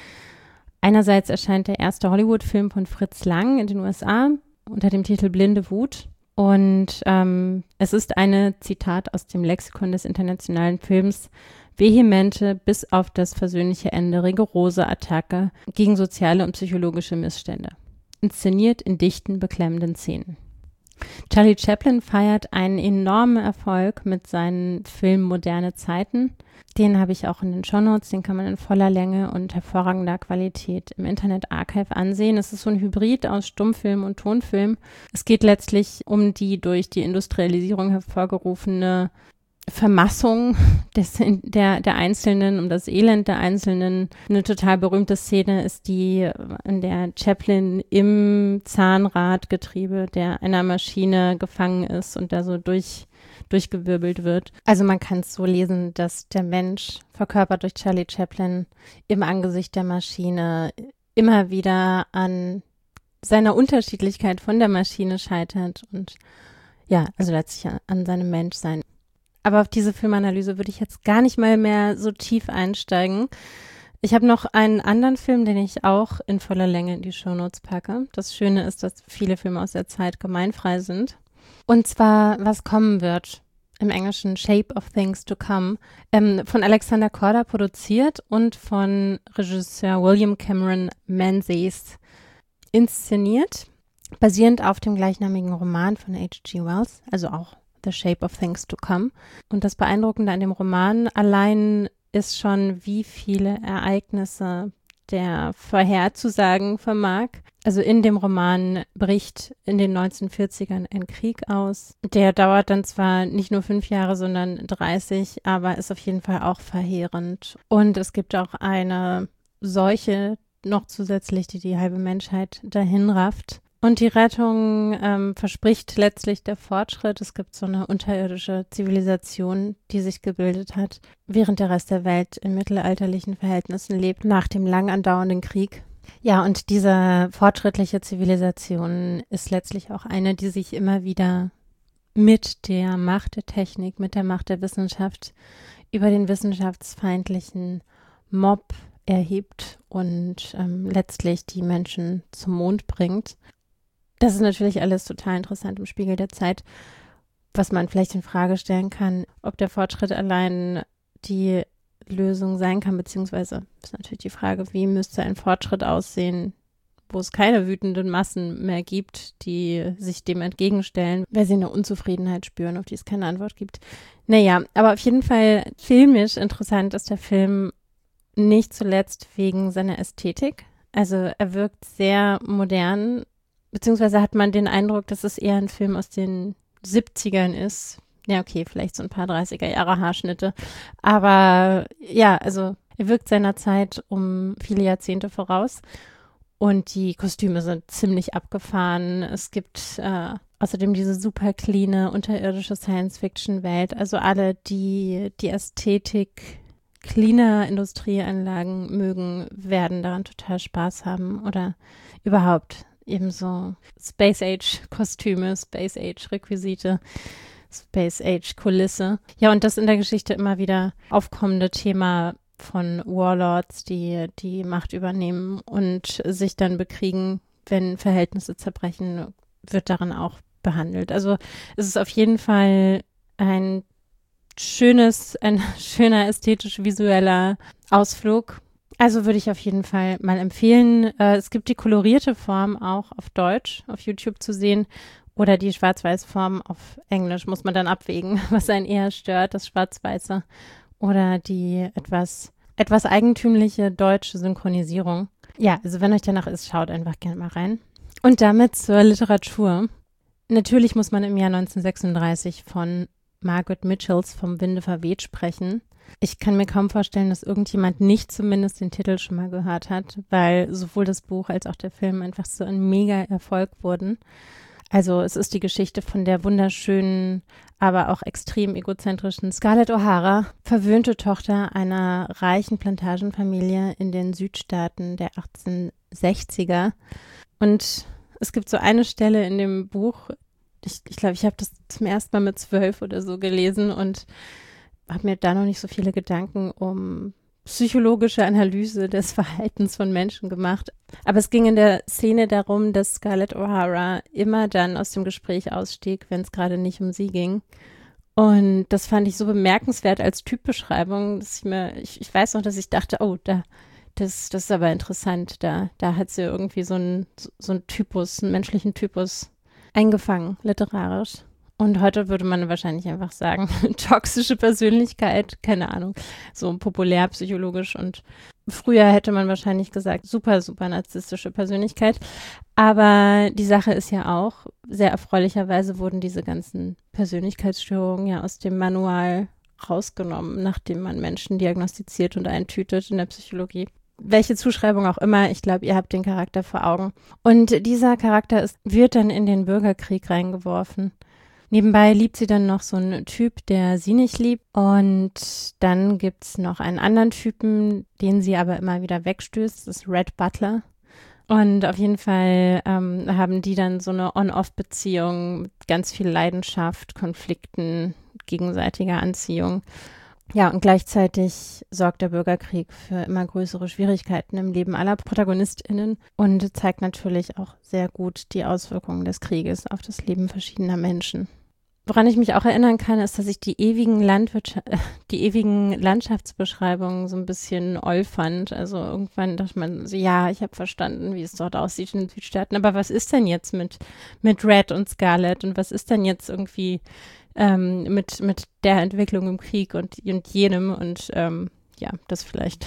[SPEAKER 7] Einerseits erscheint der erste Hollywood-Film von Fritz Lang in den U S A unter dem Titel Blinde Wut. Und ähm, es ist eine, Zitat aus dem Lexikon des internationalen Films, vehemente, bis auf das versöhnliche Ende rigorose Attacke gegen soziale und psychologische Missstände. Inszeniert in dichten, beklemmenden Szenen. Charlie Chaplin feiert einen enormen Erfolg mit seinem Film Moderne Zeiten. Den habe ich auch in den Shownotes, den kann man in voller Länge und hervorragender Qualität im Internet Archive ansehen. Es ist so ein Hybrid aus Stummfilm und Tonfilm. Es geht letztlich um die durch die Industrialisierung hervorgerufene Vermassung des, der, der Einzelnen, um das Elend der Einzelnen. Eine total berühmte Szene ist die, in der Chaplin im Zahnradgetriebe der einer Maschine gefangen ist und da so durch, durchgewirbelt wird. Also man kann es so lesen, dass der Mensch, verkörpert durch Charlie Chaplin, im Angesicht der Maschine immer wieder an seiner Unterschiedlichkeit von der Maschine scheitert und ja, also letztlich an seinem Menschsein. Aber auf diese Filmanalyse würde ich jetzt gar nicht mal mehr so tief einsteigen. Ich habe noch einen anderen Film, den ich auch in voller Länge in die Shownotes packe. Das Schöne ist, dass viele Filme aus der Zeit gemeinfrei sind. Und zwar Was kommen wird, im Englischen Shape of Things to Come, ähm, von Alexander Korda produziert und von Regisseur William Cameron Menzies inszeniert, basierend auf dem gleichnamigen Roman von H G Wells, also auch The Shape of Things to Come. Und das Beeindruckende an dem Roman allein ist schon, wie viele Ereignisse der vorherzusagen vermag. Also in dem Roman bricht in den neunzehnhundertvierzigern ein Krieg aus. Der dauert dann zwar nicht nur fünf Jahre, sondern dreißig, aber ist auf jeden Fall auch verheerend. Und es gibt auch eine Seuche noch zusätzlich, die die halbe Menschheit dahin rafft. Und die Rettung ähm, verspricht letztlich der Fortschritt. Es gibt so eine unterirdische Zivilisation, die sich gebildet hat, während der Rest der Welt in mittelalterlichen Verhältnissen lebt, nach dem lang andauernden Krieg. Ja, und diese fortschrittliche Zivilisation ist letztlich auch eine, die sich immer wieder mit der Macht der Technik, mit der Macht der Wissenschaft über den wissenschaftsfeindlichen Mob erhebt und ähm, letztlich die Menschen zum Mond bringt. Das ist natürlich alles total interessant im Spiegel der Zeit, was man vielleicht in Frage stellen kann, ob der Fortschritt allein die Lösung sein kann, beziehungsweise ist natürlich die Frage, wie müsste ein Fortschritt aussehen, wo es keine wütenden Massen mehr gibt, die sich dem entgegenstellen, weil sie eine Unzufriedenheit spüren, auf die es keine Antwort gibt. Naja, aber auf jeden Fall filmisch interessant ist der Film nicht zuletzt wegen seiner Ästhetik. Also er wirkt sehr modern, beziehungsweise hat man den Eindruck, dass es eher ein Film aus den siebzigern ist. Ja, okay, vielleicht so ein paar dreißiger Jahre Haarschnitte. Aber ja, also er wirkt seiner Zeit um viele Jahrzehnte voraus. Und die Kostüme sind ziemlich abgefahren. Es gibt äh, außerdem diese super cleane, unterirdische Science-Fiction-Welt. Also alle, die die Ästhetik cleaner Industrieanlagen mögen, werden daran total Spaß haben. Oder überhaupt ebenso Space-Age-Kostüme, Space-Age-Requisite, Space-Age-Kulisse. Ja, und das in der Geschichte immer wieder aufkommende Thema von Warlords, die die Macht übernehmen und sich dann bekriegen, wenn Verhältnisse zerbrechen, wird darin auch behandelt. Also es ist auf jeden Fall ein schönes, ein schöner ästhetisch-visueller Ausflug. Also würde ich auf jeden Fall mal empfehlen. Äh, es gibt die kolorierte Form auch auf Deutsch auf YouTube zu sehen oder die Schwarz-Weiß-Form auf Englisch. Muss man dann abwägen, was einen eher stört, das Schwarz-Weiße oder die etwas, etwas eigentümliche deutsche Synchronisierung. Ja, also wenn euch danach ist, schaut einfach gerne mal rein. Und damit zur Literatur. Natürlich muss man im Jahr neunzehnhundertsechsunddreißig von Margaret Mitchells Vom Winde verweht sprechen. Ich kann mir kaum vorstellen, dass irgendjemand nicht zumindest den Titel schon mal gehört hat, weil sowohl das Buch als auch der Film einfach so ein Mega-Erfolg wurden. Also es ist die Geschichte von der wunderschönen, aber auch extrem egozentrischen Scarlett O'Hara, verwöhnte Tochter einer reichen Plantagenfamilie in den Südstaaten der achtzehnhundertsechziger. Und es gibt so eine Stelle in dem Buch, ich glaube, ich, glaub, ich habe das zum ersten Mal mit zwölf oder so gelesen und habe mir da noch nicht so viele Gedanken um psychologische Analyse des Verhaltens von Menschen gemacht. Aber es ging in der Szene darum, dass Scarlett O'Hara immer dann aus dem Gespräch ausstieg, wenn es gerade nicht um sie ging. Und das fand ich so bemerkenswert als Typbeschreibung, dass ich mir, ich, ich weiß noch, dass ich dachte, oh, da, das, das ist aber interessant, da, da hat sie irgendwie so einen, so einen Typus, einen menschlichen Typus eingefangen, literarisch. Und heute würde man wahrscheinlich einfach sagen, toxische Persönlichkeit, keine Ahnung, so populärpsychologisch. Und früher hätte man wahrscheinlich gesagt, super, super narzisstische Persönlichkeit. Aber die Sache ist ja auch, sehr erfreulicherweise wurden diese ganzen Persönlichkeitsstörungen ja aus dem Manual rausgenommen, nachdem man Menschen diagnostiziert und eintütet in der Psychologie. Welche Zuschreibung auch immer, ich glaube, ihr habt den Charakter vor Augen. Und dieser Charakter ist, wird dann in den Bürgerkrieg reingeworfen. Nebenbei liebt sie dann noch so einen Typ, der sie nicht liebt. Und dann gibt's noch einen anderen Typen, den sie aber immer wieder wegstößt. Das ist Red Butler. Und auf jeden Fall ähm, haben die dann so eine On-Off-Beziehung mit ganz viel Leidenschaft, Konflikten, gegenseitiger Anziehung. Ja, und gleichzeitig sorgt der Bürgerkrieg für immer größere Schwierigkeiten im Leben aller ProtagonistInnen und zeigt natürlich auch sehr gut die Auswirkungen des Krieges auf das Leben verschiedener Menschen. Woran ich mich auch erinnern kann, ist, dass ich die ewigen Landwirtschaft, die ewigen Landschaftsbeschreibungen so ein bisschen oll fand. Also irgendwann dachte man so, ja, ich habe verstanden, wie es dort aussieht in den Südstaaten, aber was ist denn jetzt mit, mit Red und Scarlett und was ist denn jetzt irgendwie ähm, mit, mit der Entwicklung im Krieg und, und jenem und ähm, ja, das vielleicht...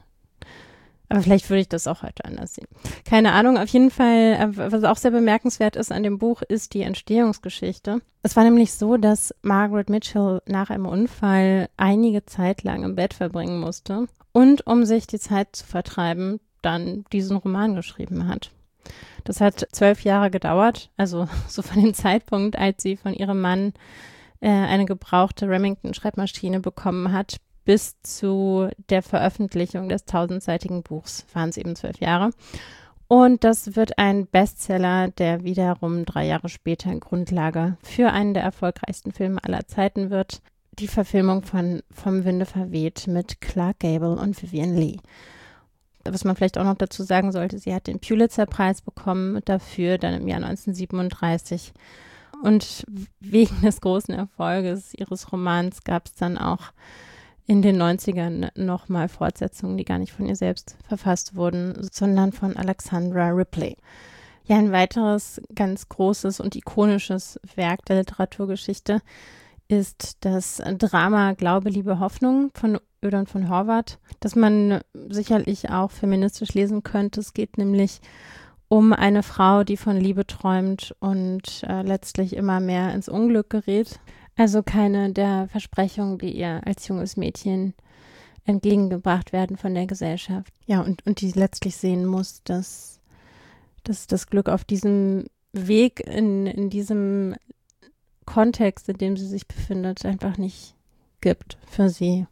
[SPEAKER 7] Aber vielleicht würde ich das auch heute anders sehen. Keine Ahnung, auf jeden Fall, was auch sehr bemerkenswert ist an dem Buch, ist die Entstehungsgeschichte. Es war nämlich so, dass Margaret Mitchell nach einem Unfall einige Zeit lang im Bett verbringen musste und um sich die Zeit zu vertreiben, dann diesen Roman geschrieben hat. Das hat zwölf Jahre gedauert, also so von dem Zeitpunkt, als sie von ihrem Mann äh, eine gebrauchte Remington-Schreibmaschine bekommen hat, bis zu der Veröffentlichung des tausendseitigen Buchs waren es eben zwölf Jahre. Und das wird ein Bestseller, der wiederum drei Jahre später Grundlage für einen der erfolgreichsten Filme aller Zeiten wird. Die Verfilmung von Vom Winde verweht mit Clark Gable und Vivien Leigh. Was man vielleicht auch noch dazu sagen sollte, sie hat den Pulitzer-Preis bekommen dafür, dann im Jahr neunzehnhundertsiebenunddreißig. Und wegen des großen Erfolges ihres Romans gab es dann auch in den neunzigern nochmal Fortsetzungen, die gar nicht von ihr selbst verfasst wurden, sondern von Alexandra Ripley. Ja, ein weiteres ganz großes und ikonisches Werk der Literaturgeschichte ist das Drama Glaube, Liebe, Hoffnung von Ödön von Horvath, das man sicherlich auch feministisch lesen könnte. Es geht nämlich um eine Frau, die von Liebe träumt und äh, letztlich immer mehr ins Unglück gerät. Also keine der Versprechungen, die ihr als junges Mädchen entgegengebracht werden von der Gesellschaft. Ja, und, und die letztlich sehen muss, dass, dass das Glück auf diesem Weg, in, in diesem Kontext, in dem sie sich befindet, einfach nicht gibt für sie.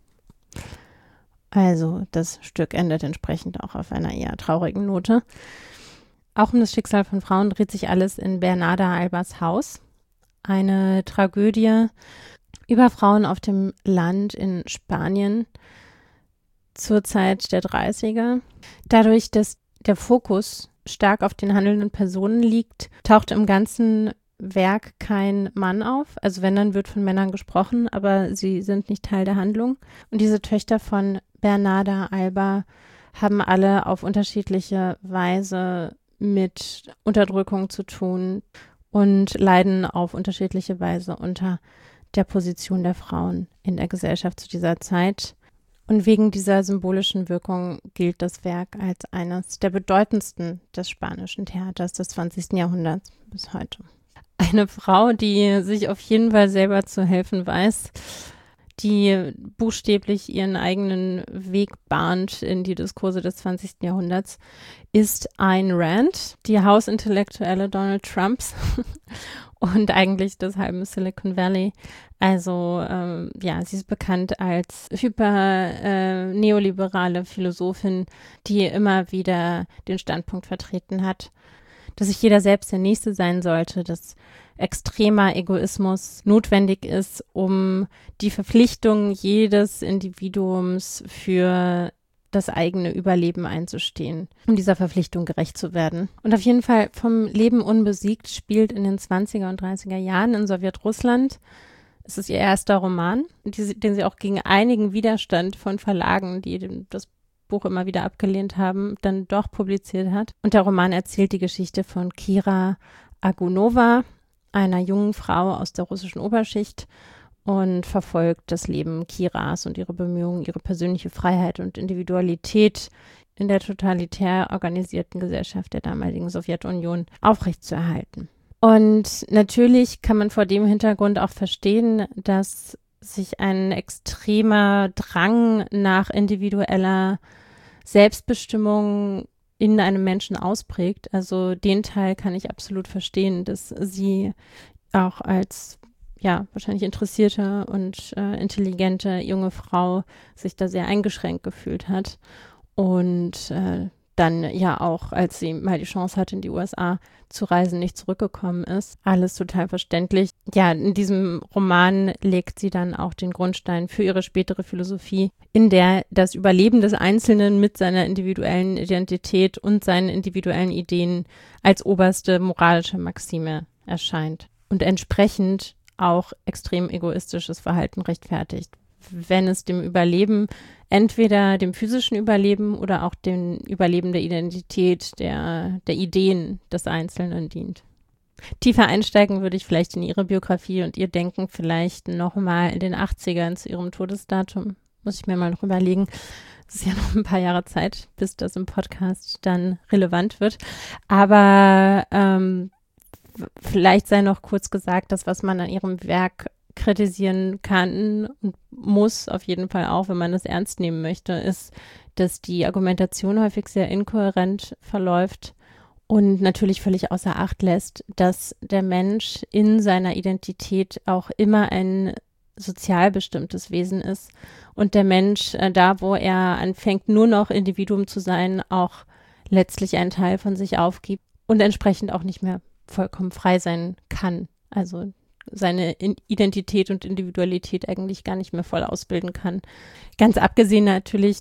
[SPEAKER 7] Also das Stück endet entsprechend auch auf einer eher traurigen Note. Auch um das Schicksal von Frauen dreht sich alles in Bernarda Albas Haus. Eine Tragödie über Frauen auf dem Land in Spanien zur Zeit der dreißiger. Dadurch, dass der Fokus stark auf den handelnden Personen liegt, taucht im ganzen Werk kein Mann auf. Also wenn, dann wird von Männern gesprochen, aber sie sind nicht Teil der Handlung. Und diese Töchter von Bernarda Alba haben alle auf unterschiedliche Weise mit Unterdrückung zu tun und leiden auf unterschiedliche Weise unter der Position der Frauen in der Gesellschaft zu dieser Zeit. Und wegen dieser symbolischen Wirkung gilt das Werk als eines der bedeutendsten des spanischen Theaters des zwanzigsten Jahrhunderts bis heute. Eine Frau, die sich auf jeden Fall selber zu helfen weiß, die buchstäblich ihren eigenen Weg bahnt in die Diskurse des zwanzigsten Jahrhunderts, ist Ayn Rand, die Hausintellektuelle Donald Trumps und eigentlich des halben Silicon Valley. Also ähm, ja, sie ist bekannt als hyper äh, neoliberale Philosophin, die immer wieder den Standpunkt vertreten hat, dass sich jeder selbst der Nächste sein sollte, dass extremer Egoismus notwendig ist, um die Verpflichtung jedes Individuums für das eigene Überleben einzustehen, um dieser Verpflichtung gerecht zu werden. Und auf jeden Fall vom Leben unbesiegt spielt in den zwanziger und dreißiger Jahren in Sowjetrussland. Es ist ihr erster Roman, die, den sie auch gegen einigen Widerstand von Verlagen, die das Buch immer wieder abgelehnt haben, dann doch publiziert hat. Und der Roman erzählt die Geschichte von Kira Agunova, einer jungen Frau aus der russischen Oberschicht, und verfolgt das Leben Kiras und ihre Bemühungen, ihre persönliche Freiheit und Individualität in der totalitär organisierten Gesellschaft der damaligen Sowjetunion aufrechtzuerhalten. Und natürlich kann man vor dem Hintergrund auch verstehen, dass sich ein extremer Drang nach individueller Selbstbestimmung in einem Menschen ausprägt. Also den Teil kann ich absolut verstehen, dass sie auch als ja, wahrscheinlich interessierte und äh, intelligente junge Frau sich da sehr eingeschränkt gefühlt hat und äh, dann ja auch, als sie mal die Chance hatte, in die U S A zu reisen, nicht zurückgekommen ist. Alles total verständlich. Ja, in diesem Roman legt sie dann auch den Grundstein für ihre spätere Philosophie, in der das Überleben des Einzelnen mit seiner individuellen Identität und seinen individuellen Ideen als oberste moralische Maxime erscheint und entsprechend auch extrem egoistisches Verhalten rechtfertigt, wenn es dem Überleben, entweder dem physischen Überleben oder auch dem Überleben der Identität, der, der Ideen des Einzelnen dient. Tiefer einsteigen würde ich vielleicht in ihre Biografie und ihr Denken vielleicht nochmal in den achtzigern zu ihrem Todesdatum. Muss ich mir mal noch überlegen. Es ist ja noch ein paar Jahre Zeit, bis das im Podcast dann relevant wird. Aber ähm, vielleicht sei noch kurz gesagt, das, was man an ihrem Werk kritisieren kann und muss, auf jeden Fall auch, wenn man es ernst nehmen möchte, ist, dass die Argumentation häufig sehr inkohärent verläuft und natürlich völlig außer Acht lässt, dass der Mensch in seiner Identität auch immer ein sozial bestimmtes Wesen ist und der Mensch, äh, da wo er anfängt, nur noch Individuum zu sein, auch letztlich einen Teil von sich aufgibt und entsprechend auch nicht mehr vollkommen frei sein kann, also seine Identität und Individualität eigentlich gar nicht mehr voll ausbilden kann. Ganz abgesehen natürlich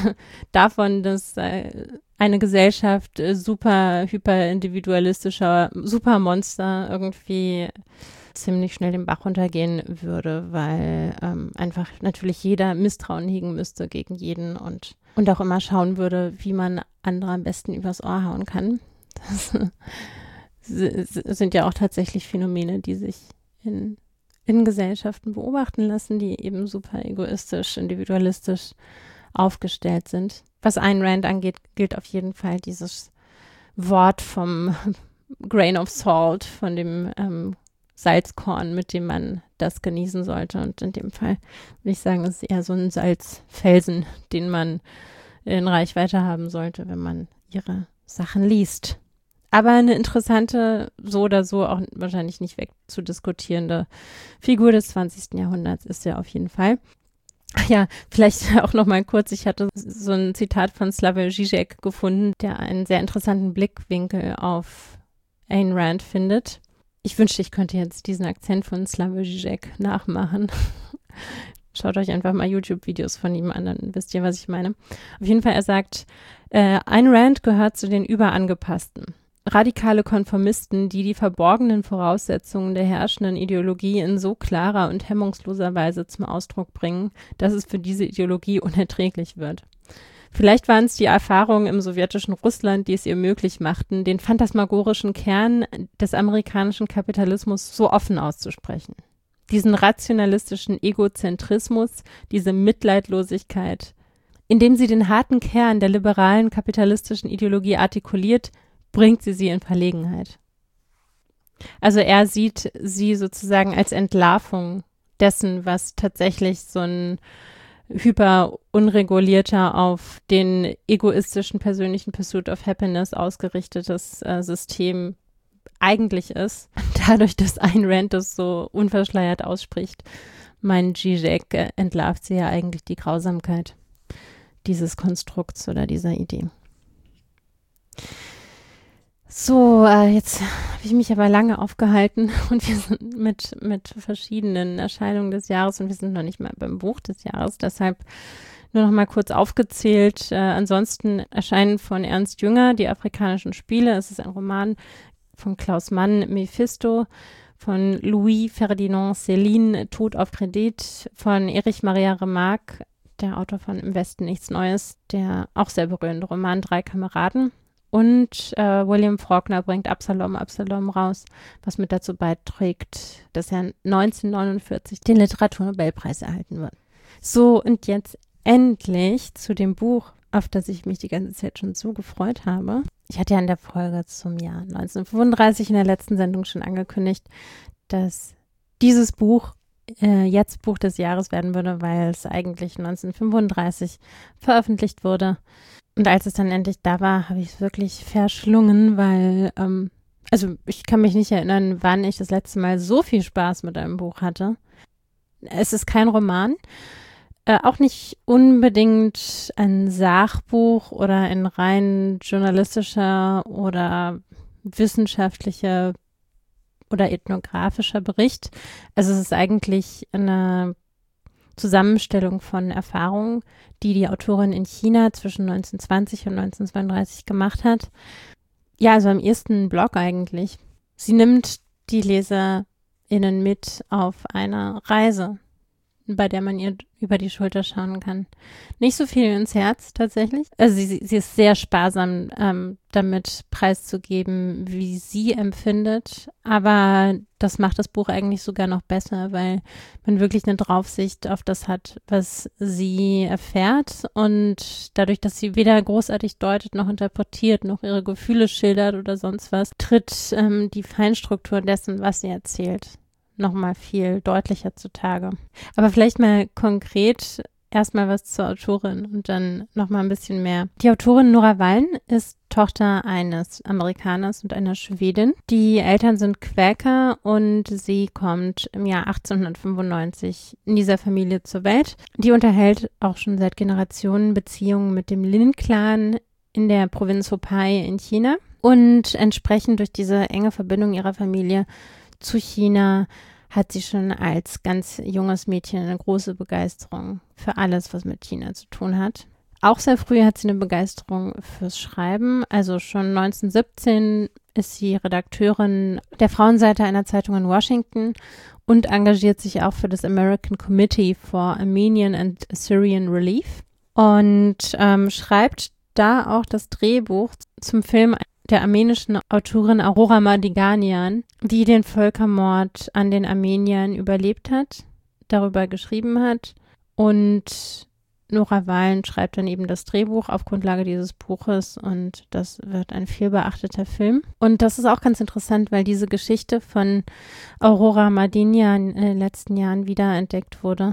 [SPEAKER 7] davon, dass äh, eine Gesellschaft äh, super hyperindividualistischer Supermonster irgendwie ziemlich schnell den Bach runtergehen würde, weil ähm, einfach natürlich jeder Misstrauen hegen müsste gegen jeden und, und auch immer schauen würde, wie man andere am besten übers Ohr hauen kann. Das sind ja auch tatsächlich Phänomene, die sich in, in Gesellschaften beobachten lassen, die eben super egoistisch, individualistisch aufgestellt sind. Was Ayn Rand angeht, gilt auf jeden Fall dieses Wort vom Grain of Salt, von dem ähm, Salzkorn, mit dem man das genießen sollte. Und in dem Fall würde ich sagen, es ist eher so ein Salzfelsen, den man in Reichweite haben sollte, wenn man ihre Sachen liest. Aber eine interessante, so oder so auch wahrscheinlich nicht wegzudiskutierende Figur des zwanzigsten Jahrhunderts ist er auf jeden Fall. Ja, vielleicht auch noch mal kurz, ich hatte so ein Zitat von Slavoj Žižek gefunden, der einen sehr interessanten Blickwinkel auf Ayn Rand findet. Ich wünschte, ich könnte jetzt diesen Akzent von Slavoj Žižek nachmachen. Schaut euch einfach mal YouTube-Videos von ihm an, dann wisst ihr, was ich meine. Auf jeden Fall, er sagt, äh, Ayn Rand gehört zu den Überangepassten. Radikale Konformisten, die die verborgenen Voraussetzungen der herrschenden Ideologie in so klarer und hemmungsloser Weise zum Ausdruck bringen, dass es für diese Ideologie unerträglich wird. Vielleicht waren es die Erfahrungen im sowjetischen Russland, die es ihr möglich machten, den phantasmagorischen Kern des amerikanischen Kapitalismus so offen auszusprechen. Diesen rationalistischen Egozentrismus, diese Mitleidlosigkeit, indem sie den harten Kern der liberalen kapitalistischen Ideologie artikuliert, bringt sie sie in Verlegenheit. Also er sieht sie sozusagen als Entlarvung dessen, was tatsächlich so ein hyper unregulierter, auf den egoistischen persönlichen Pursuit of Happiness ausgerichtetes äh, System eigentlich ist. Dadurch, dass Ayn Rand das so unverschleiert ausspricht, mein Žižek äh, entlarvt sie ja eigentlich die Grausamkeit dieses Konstrukts oder dieser Idee. So, äh, jetzt habe ich mich aber lange aufgehalten und wir sind mit, mit verschiedenen Erscheinungen des Jahres und wir sind noch nicht mal beim Buch des Jahres, deshalb nur noch mal kurz aufgezählt. Äh, ansonsten erscheinen von Ernst Jünger die afrikanischen Spiele. Es ist ein Roman von Klaus Mann, Mephisto, von Louis Ferdinand Céline, Tod auf Kredit, von Erich Maria Remarque, der Autor von Im Westen nichts Neues, der auch sehr berührende Roman Drei Kameraden. Und äh, William Faulkner bringt Absalom, Absalom raus, was mit dazu beiträgt, dass er neunzehnhundertneunundvierzig den Literaturnobelpreis erhalten wird. So, und jetzt endlich zu dem Buch, auf das ich mich die ganze Zeit schon so gefreut habe. Ich hatte ja in der Folge zum Jahr neunzehnhundertfünfunddreißig in der letzten Sendung schon angekündigt, dass dieses Buch äh, jetzt Buch des Jahres werden würde, weil es eigentlich neunzehnhundertfünfunddreißig veröffentlicht wurde. Und als es dann endlich da war, habe ich es wirklich verschlungen, weil, ähm, also ich kann mich nicht erinnern, wann ich das letzte Mal so viel Spaß mit einem Buch hatte. Es ist kein Roman, äh, auch nicht unbedingt ein Sachbuch oder ein rein journalistischer oder wissenschaftlicher oder ethnografischer Bericht. Also es ist eigentlich eine Zusammenstellung von Erfahrungen, die die Autorin in China zwischen neunzehnhundertzwanzig und neunzehnhundertzweiunddreißig gemacht hat. Ja, also am ehesten Blog eigentlich. Sie nimmt die LeserInnen mit auf eine Reise, bei der man ihr über die Schulter schauen kann. Nicht so viel ins Herz tatsächlich. Also sie, sie ist sehr sparsam ähm, damit preiszugeben, wie sie empfindet. Aber das macht das Buch eigentlich sogar noch besser, weil man wirklich eine Draufsicht auf das hat, was sie erfährt. Und dadurch, dass sie weder großartig deutet noch interpretiert, noch ihre Gefühle schildert oder sonst was, tritt ähm, die Feinstruktur dessen, was sie erzählt, nochmal viel deutlicher zutage. Aber vielleicht mal konkret erstmal was zur Autorin und dann nochmal ein bisschen mehr. Die Autorin Nora Wallen ist Tochter eines Amerikaners und einer Schwedin. Die Eltern sind Quäker und sie kommt im Jahr achtzehnhundertfünfundneunzig in dieser Familie zur Welt. Die unterhält auch schon seit Generationen Beziehungen mit dem Lin-Clan in der Provinz Hubei in China und entsprechend durch diese enge Verbindung ihrer Familie zu China hat sie schon als ganz junges Mädchen eine große Begeisterung für alles, was mit China zu tun hat. Auch sehr früh hat sie eine Begeisterung fürs Schreiben. Also schon neunzehnhundertsiebzehn ist sie Redakteurin der Frauenseite einer Zeitung in Washington und engagiert sich auch für das American Committee for Armenian and Assyrian Relief und ähm, schreibt da auch das Drehbuch zum Film der armenischen Autorin Aurora Mardiganian, die den Völkermord an den Armeniern überlebt hat, darüber geschrieben hat. Und Nora Wallen schreibt dann eben das Drehbuch auf Grundlage dieses Buches und das wird ein viel beachteter Film. Und das ist auch ganz interessant, weil diese Geschichte von Aurora Mardiganian in den letzten Jahren wiederentdeckt wurde.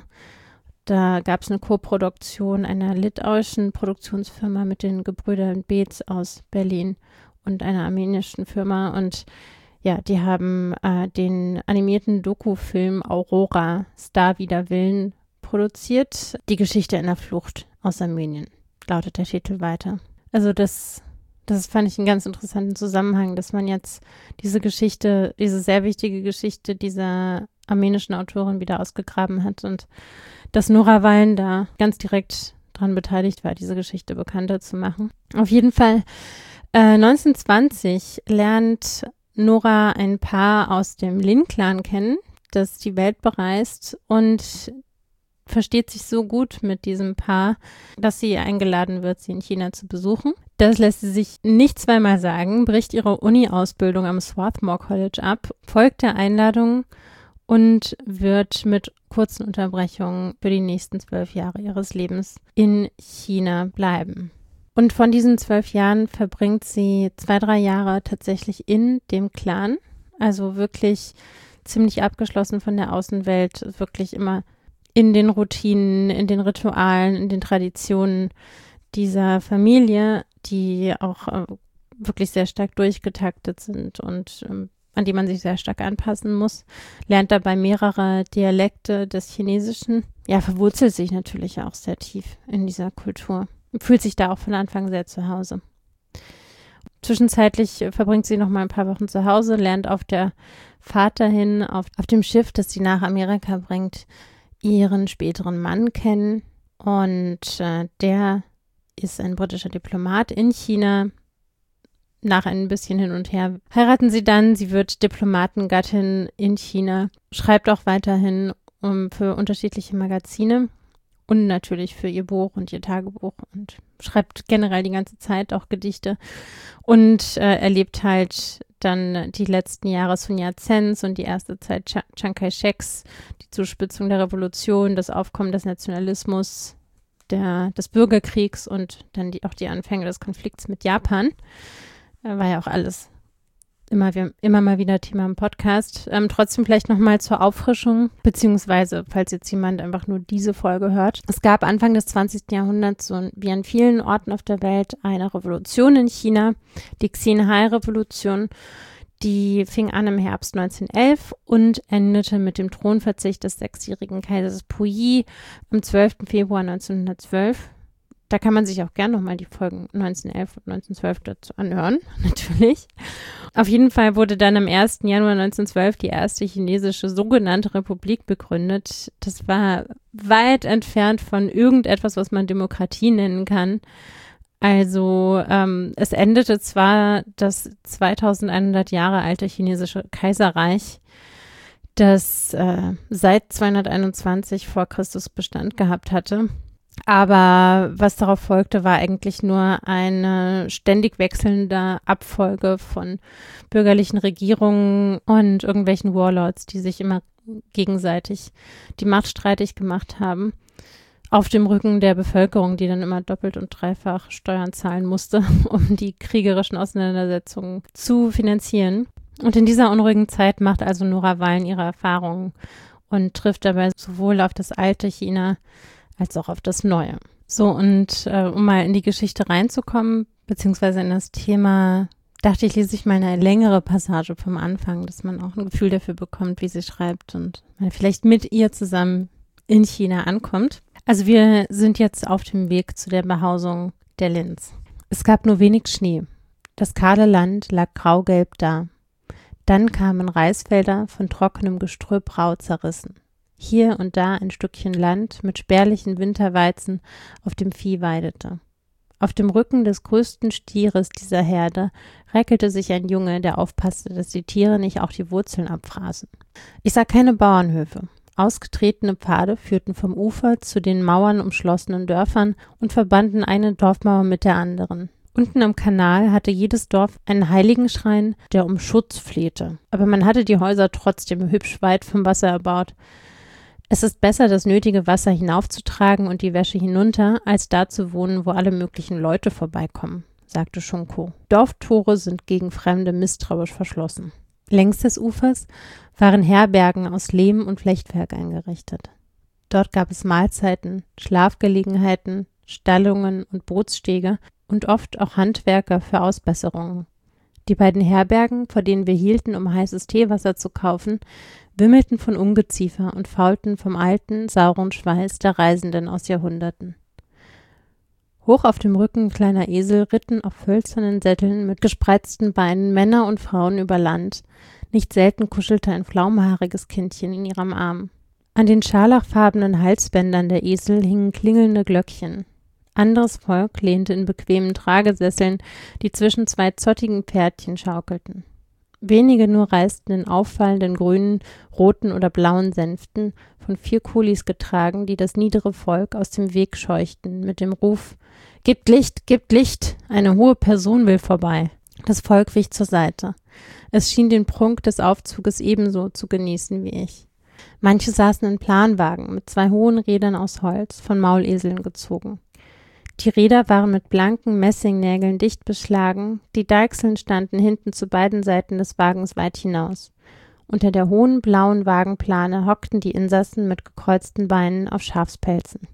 [SPEAKER 7] Da gab es eine Koproduktion einer litauischen Produktionsfirma mit den Gebrüdern Beetz aus Berlin und einer armenischen Firma. Und ja, die haben äh, den animierten Dokufilm Aurora, Star wider Willen produziert. Die Geschichte einer Flucht aus Armenien, lautet der Titel weiter. Also das, das fand ich einen ganz interessanten Zusammenhang, dass man jetzt diese Geschichte, diese sehr wichtige Geschichte dieser armenischen Autorin wieder ausgegraben hat und dass Nora Wallen da ganz direkt dran beteiligt war, diese Geschichte bekannter zu machen. Auf jeden Fall äh, neunzehnhundertzwanzig lernt Nora ein Paar aus dem Lin-Clan kennen, das die Welt bereist und versteht sich so gut mit diesem Paar, dass sie eingeladen wird, sie in China zu besuchen. Das lässt sie sich nicht zweimal sagen, bricht ihre Uni-Ausbildung am Swarthmore College ab, folgt der Einladung und wird mit kurzen Unterbrechungen für die nächsten zwölf Jahre ihres Lebens in China bleiben. Und von diesen zwölf Jahren verbringt sie zwei, drei Jahre tatsächlich in dem Clan, also wirklich ziemlich abgeschlossen von der Außenwelt, wirklich immer in den Routinen, in den Ritualen, in den Traditionen dieser Familie, die auch äh, wirklich sehr stark durchgetaktet sind und ähm, an die man sich sehr stark anpassen muss, lernt dabei mehrere Dialekte des Chinesischen, ja, verwurzelt sich natürlich auch sehr tief in dieser Kultur und fühlt sich da auch von Anfang sehr zu Hause. Zwischenzeitlich verbringt sie noch mal ein paar Wochen zu Hause, lernt auf der Fahrt dahin, auf, auf dem Schiff, das sie nach Amerika bringt, ihren späteren Mann kennen. Und äh, der ist ein britischer Diplomat in China. Nach ein bisschen hin und her heiraten sie dann. Sie wird Diplomatengattin in China, schreibt auch weiterhin um, für unterschiedliche Magazine und natürlich für ihr Buch und ihr Tagebuch und schreibt generell die ganze Zeit auch Gedichte und äh, erlebt halt dann die letzten Jahre Sun Yat-sens und die erste Zeit Ch- Chiang Kai-sheks, die Zuspitzung der Revolution, das Aufkommen des Nationalismus, der, des Bürgerkriegs und dann die, auch die Anfänge des Konflikts mit Japan. Äh, war ja auch alles immer, wir, immer mal wieder Thema im Podcast. Ähm, trotzdem vielleicht nochmal zur Auffrischung, beziehungsweise, falls jetzt jemand einfach nur diese Folge hört. Es gab Anfang des zwanzigsten Jahrhunderts, so wie an vielen Orten auf der Welt, eine Revolution in China, die Xinhai-Revolution. Die fing an im Herbst neunzehnhundertelf und endete mit dem Thronverzicht des sechsjährigen Kaisers Puyi am zwölften Februar neunzehnhundertzwölf. Da kann man sich auch gerne nochmal die Folgen neunzehnhundertelf und neunzehnhundertzwölf dazu anhören, natürlich. Auf jeden Fall wurde dann am ersten Januar neunzehnhundertzwölf die erste chinesische sogenannte Republik begründet. Das war weit entfernt von irgendetwas, was man Demokratie nennen kann. Also ähm, es endete zwar das zweitausendeinhundert Jahre alte chinesische Kaiserreich, das äh, seit zweihunderteinundzwanzig vor Christus Bestand gehabt hatte. Aber was darauf folgte, war eigentlich nur eine ständig wechselnde Abfolge von bürgerlichen Regierungen und irgendwelchen Warlords, die sich immer gegenseitig die Macht streitig gemacht haben, auf dem Rücken der Bevölkerung, die dann immer doppelt und dreifach Steuern zahlen musste, um die kriegerischen Auseinandersetzungen zu finanzieren. Und in dieser unruhigen Zeit macht also Nora Wallen ihre Erfahrungen und trifft dabei sowohl auf das alte China als auch auf das Neue. So, und äh, um mal in die Geschichte reinzukommen, beziehungsweise in das Thema, dachte ich, lese ich mal eine längere Passage vom Anfang, dass man auch ein Gefühl dafür bekommt, wie sie schreibt und man vielleicht mit ihr zusammen in China ankommt. Also wir sind jetzt auf dem Weg zu der Behausung der Linz. Es gab nur wenig Schnee. Das kahle Land lag graugelb da. Dann kamen Reisfelder von trockenem Gestrüpp rau zerrissen. Hier und da ein Stückchen Land mit spärlichen Winterweizen, auf dem Vieh weidete. Auf dem Rücken des größten Stieres dieser Herde räkelte sich ein Junge, der aufpasste, dass die Tiere nicht auch die Wurzeln abfraßen. Ich sah keine Bauernhöfe. Ausgetretene Pfade führten vom Ufer zu den Mauern umschlossenen Dörfern und verbanden eine Dorfmauer mit der anderen. Unten am Kanal hatte jedes Dorf einen Heiligenschrein, der um Schutz flehte. Aber man hatte die Häuser trotzdem hübsch weit vom Wasser erbaut. Es ist besser, das nötige Wasser hinaufzutragen und die Wäsche hinunter, als da zu wohnen, wo alle möglichen Leute vorbeikommen, sagte Shunko. Dorftore sind gegen Fremde misstrauisch verschlossen. Längs des Ufers waren Herbergen aus Lehm und Flechtwerk eingerichtet. Dort gab es Mahlzeiten, Schlafgelegenheiten, Stallungen und Bootsstege und oft auch Handwerker für Ausbesserungen. Die beiden Herbergen, vor denen wir hielten, um heißes Teewasser zu kaufen, wimmelten von Ungeziefer und faulten vom alten, sauren Schweiß der Reisenden aus Jahrhunderten. Hoch auf dem Rücken kleiner Esel ritten auf hölzernen Sätteln mit gespreizten Beinen Männer und Frauen über Land. Nicht selten kuschelte ein flaumhaariges Kindchen in ihrem Arm. An den scharlachfarbenen Halsbändern der Esel hingen klingelnde Glöckchen. Anderes Volk lehnte in bequemen Tragesesseln, die zwischen zwei zottigen Pferdchen schaukelten. Wenige nur reisten in auffallenden grünen, roten oder blauen Sänften, von vier Kulis getragen, die das niedere Volk aus dem Weg scheuchten, mit dem Ruf: »Gebt Licht, gebt Licht, eine hohe Person will vorbei.« Das Volk wich zur Seite. Es schien den Prunk des Aufzuges ebenso zu genießen wie ich. Manche saßen in Planwagen mit zwei hohen Rädern aus Holz, von Mauleseln gezogen. Die Räder waren mit blanken Messingnägeln dicht beschlagen, die Deichseln standen hinten zu beiden Seiten des Wagens weit hinaus. Unter der hohen blauen Wagenplane hockten die Insassen mit gekreuzten Beinen auf Schafspelzen.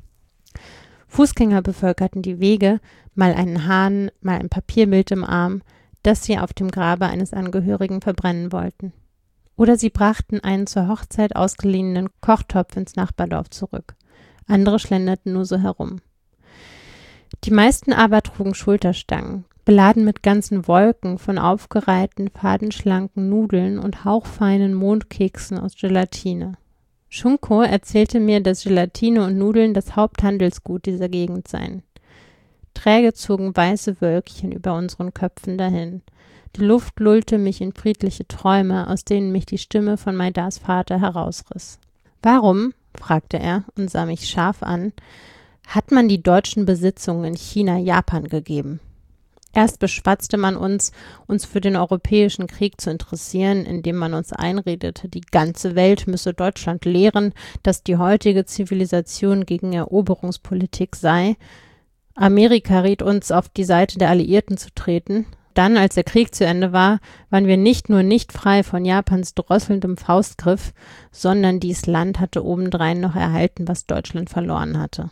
[SPEAKER 7] Fußgänger bevölkerten die Wege, mal einen Hahn, mal ein Papierbild im Arm, das sie auf dem Grabe eines Angehörigen verbrennen wollten. Oder sie brachten einen zur Hochzeit ausgeliehenen Kochtopf ins Nachbardorf zurück. Andere schlenderten nur so herum. Die meisten aber trugen Schulterstangen, beladen mit ganzen Wolken von aufgereihten, fadenschlanken Nudeln und hauchfeinen Mondkeksen aus Gelatine. Shunko erzählte mir, dass Gelatine und Nudeln das Haupthandelsgut dieser Gegend seien. Träge zogen weiße Wölkchen über unseren Köpfen dahin. Die Luft lullte mich in friedliche Träume, aus denen mich die Stimme von Maidas Vater herausriss. »Warum«, fragte er und sah mich scharf an, »hat man die deutschen Besitzungen in China Japan gegeben? Erst beschwatzte man uns, uns für den europäischen Krieg zu interessieren, indem man uns einredete, die ganze Welt müsse Deutschland lehren, dass die heutige Zivilisation gegen Eroberungspolitik sei. Amerika riet uns, auf die Seite der Alliierten zu treten. Dann, als der Krieg zu Ende war, waren wir nicht nur nicht frei von Japans drosselndem Faustgriff, sondern dies Land hatte obendrein noch erhalten, was Deutschland verloren hatte.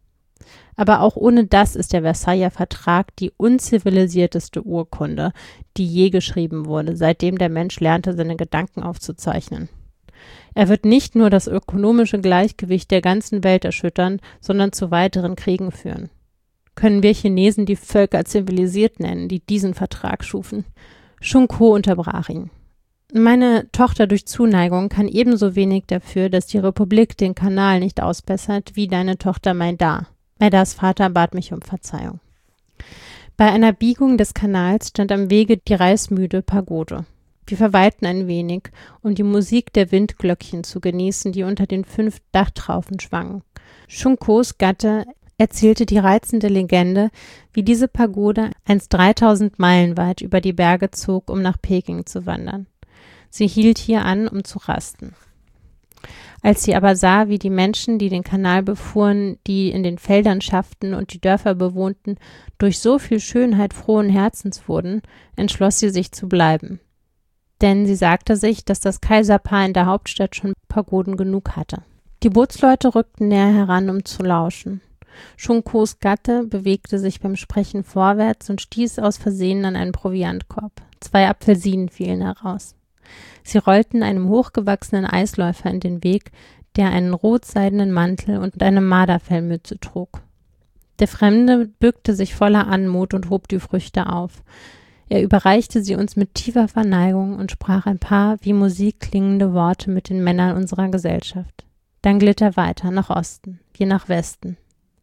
[SPEAKER 7] Aber auch ohne das ist der Versailler Vertrag die unzivilisierteste Urkunde, die je geschrieben wurde, seitdem der Mensch lernte, seine Gedanken aufzuzeichnen. Er wird nicht nur das ökonomische Gleichgewicht der ganzen Welt erschüttern, sondern zu weiteren Kriegen führen. Können wir Chinesen die Völker zivilisiert nennen, die diesen Vertrag schufen? Shunko unterbrach ihn. Meine Tochter durch Zuneigung kann ebenso wenig dafür, dass die Republik den Kanal nicht ausbessert, wie deine Tochter Maida. Maidas Vater bat mich um Verzeihung. Bei einer Biegung des Kanals stand am Wege die reißmüde Pagode. Wir verweilten ein wenig, um die Musik der Windglöckchen zu genießen, die unter den fünf Dachtraufen schwangen. Shunkos Gatte erzählte die reizende Legende, wie diese Pagode einst dreitausend Meilen weit über die Berge zog, um nach Peking zu wandern. Sie hielt hier an, um zu rasten. Als sie aber sah, wie die Menschen, die den Kanal befuhren, die in den Feldern schafften und die Dörfer bewohnten, durch so viel Schönheit frohen Herzens wurden, entschloss sie sich zu bleiben. Denn sie sagte sich, dass das Kaiserpaar in der Hauptstadt schon Pagoden genug hatte. Die Bootsleute rückten näher heran, um zu lauschen. Shunkos Gatte bewegte sich beim Sprechen vorwärts und stieß aus Versehen an einen Proviantkorb. Zwei Apfelsinen fielen heraus. Sie rollten einem hochgewachsenen Eisläufer in den Weg, der einen rotseidenen Mantel und eine Marderfellmütze trug. Der Fremde bückte sich voller Anmut und hob die Früchte auf. Er überreichte sie uns mit tiefer Verneigung und sprach ein paar wie Musik klingende Worte mit den Männern unserer Gesellschaft. Dann glitt er weiter, nach Osten, wir nach Westen.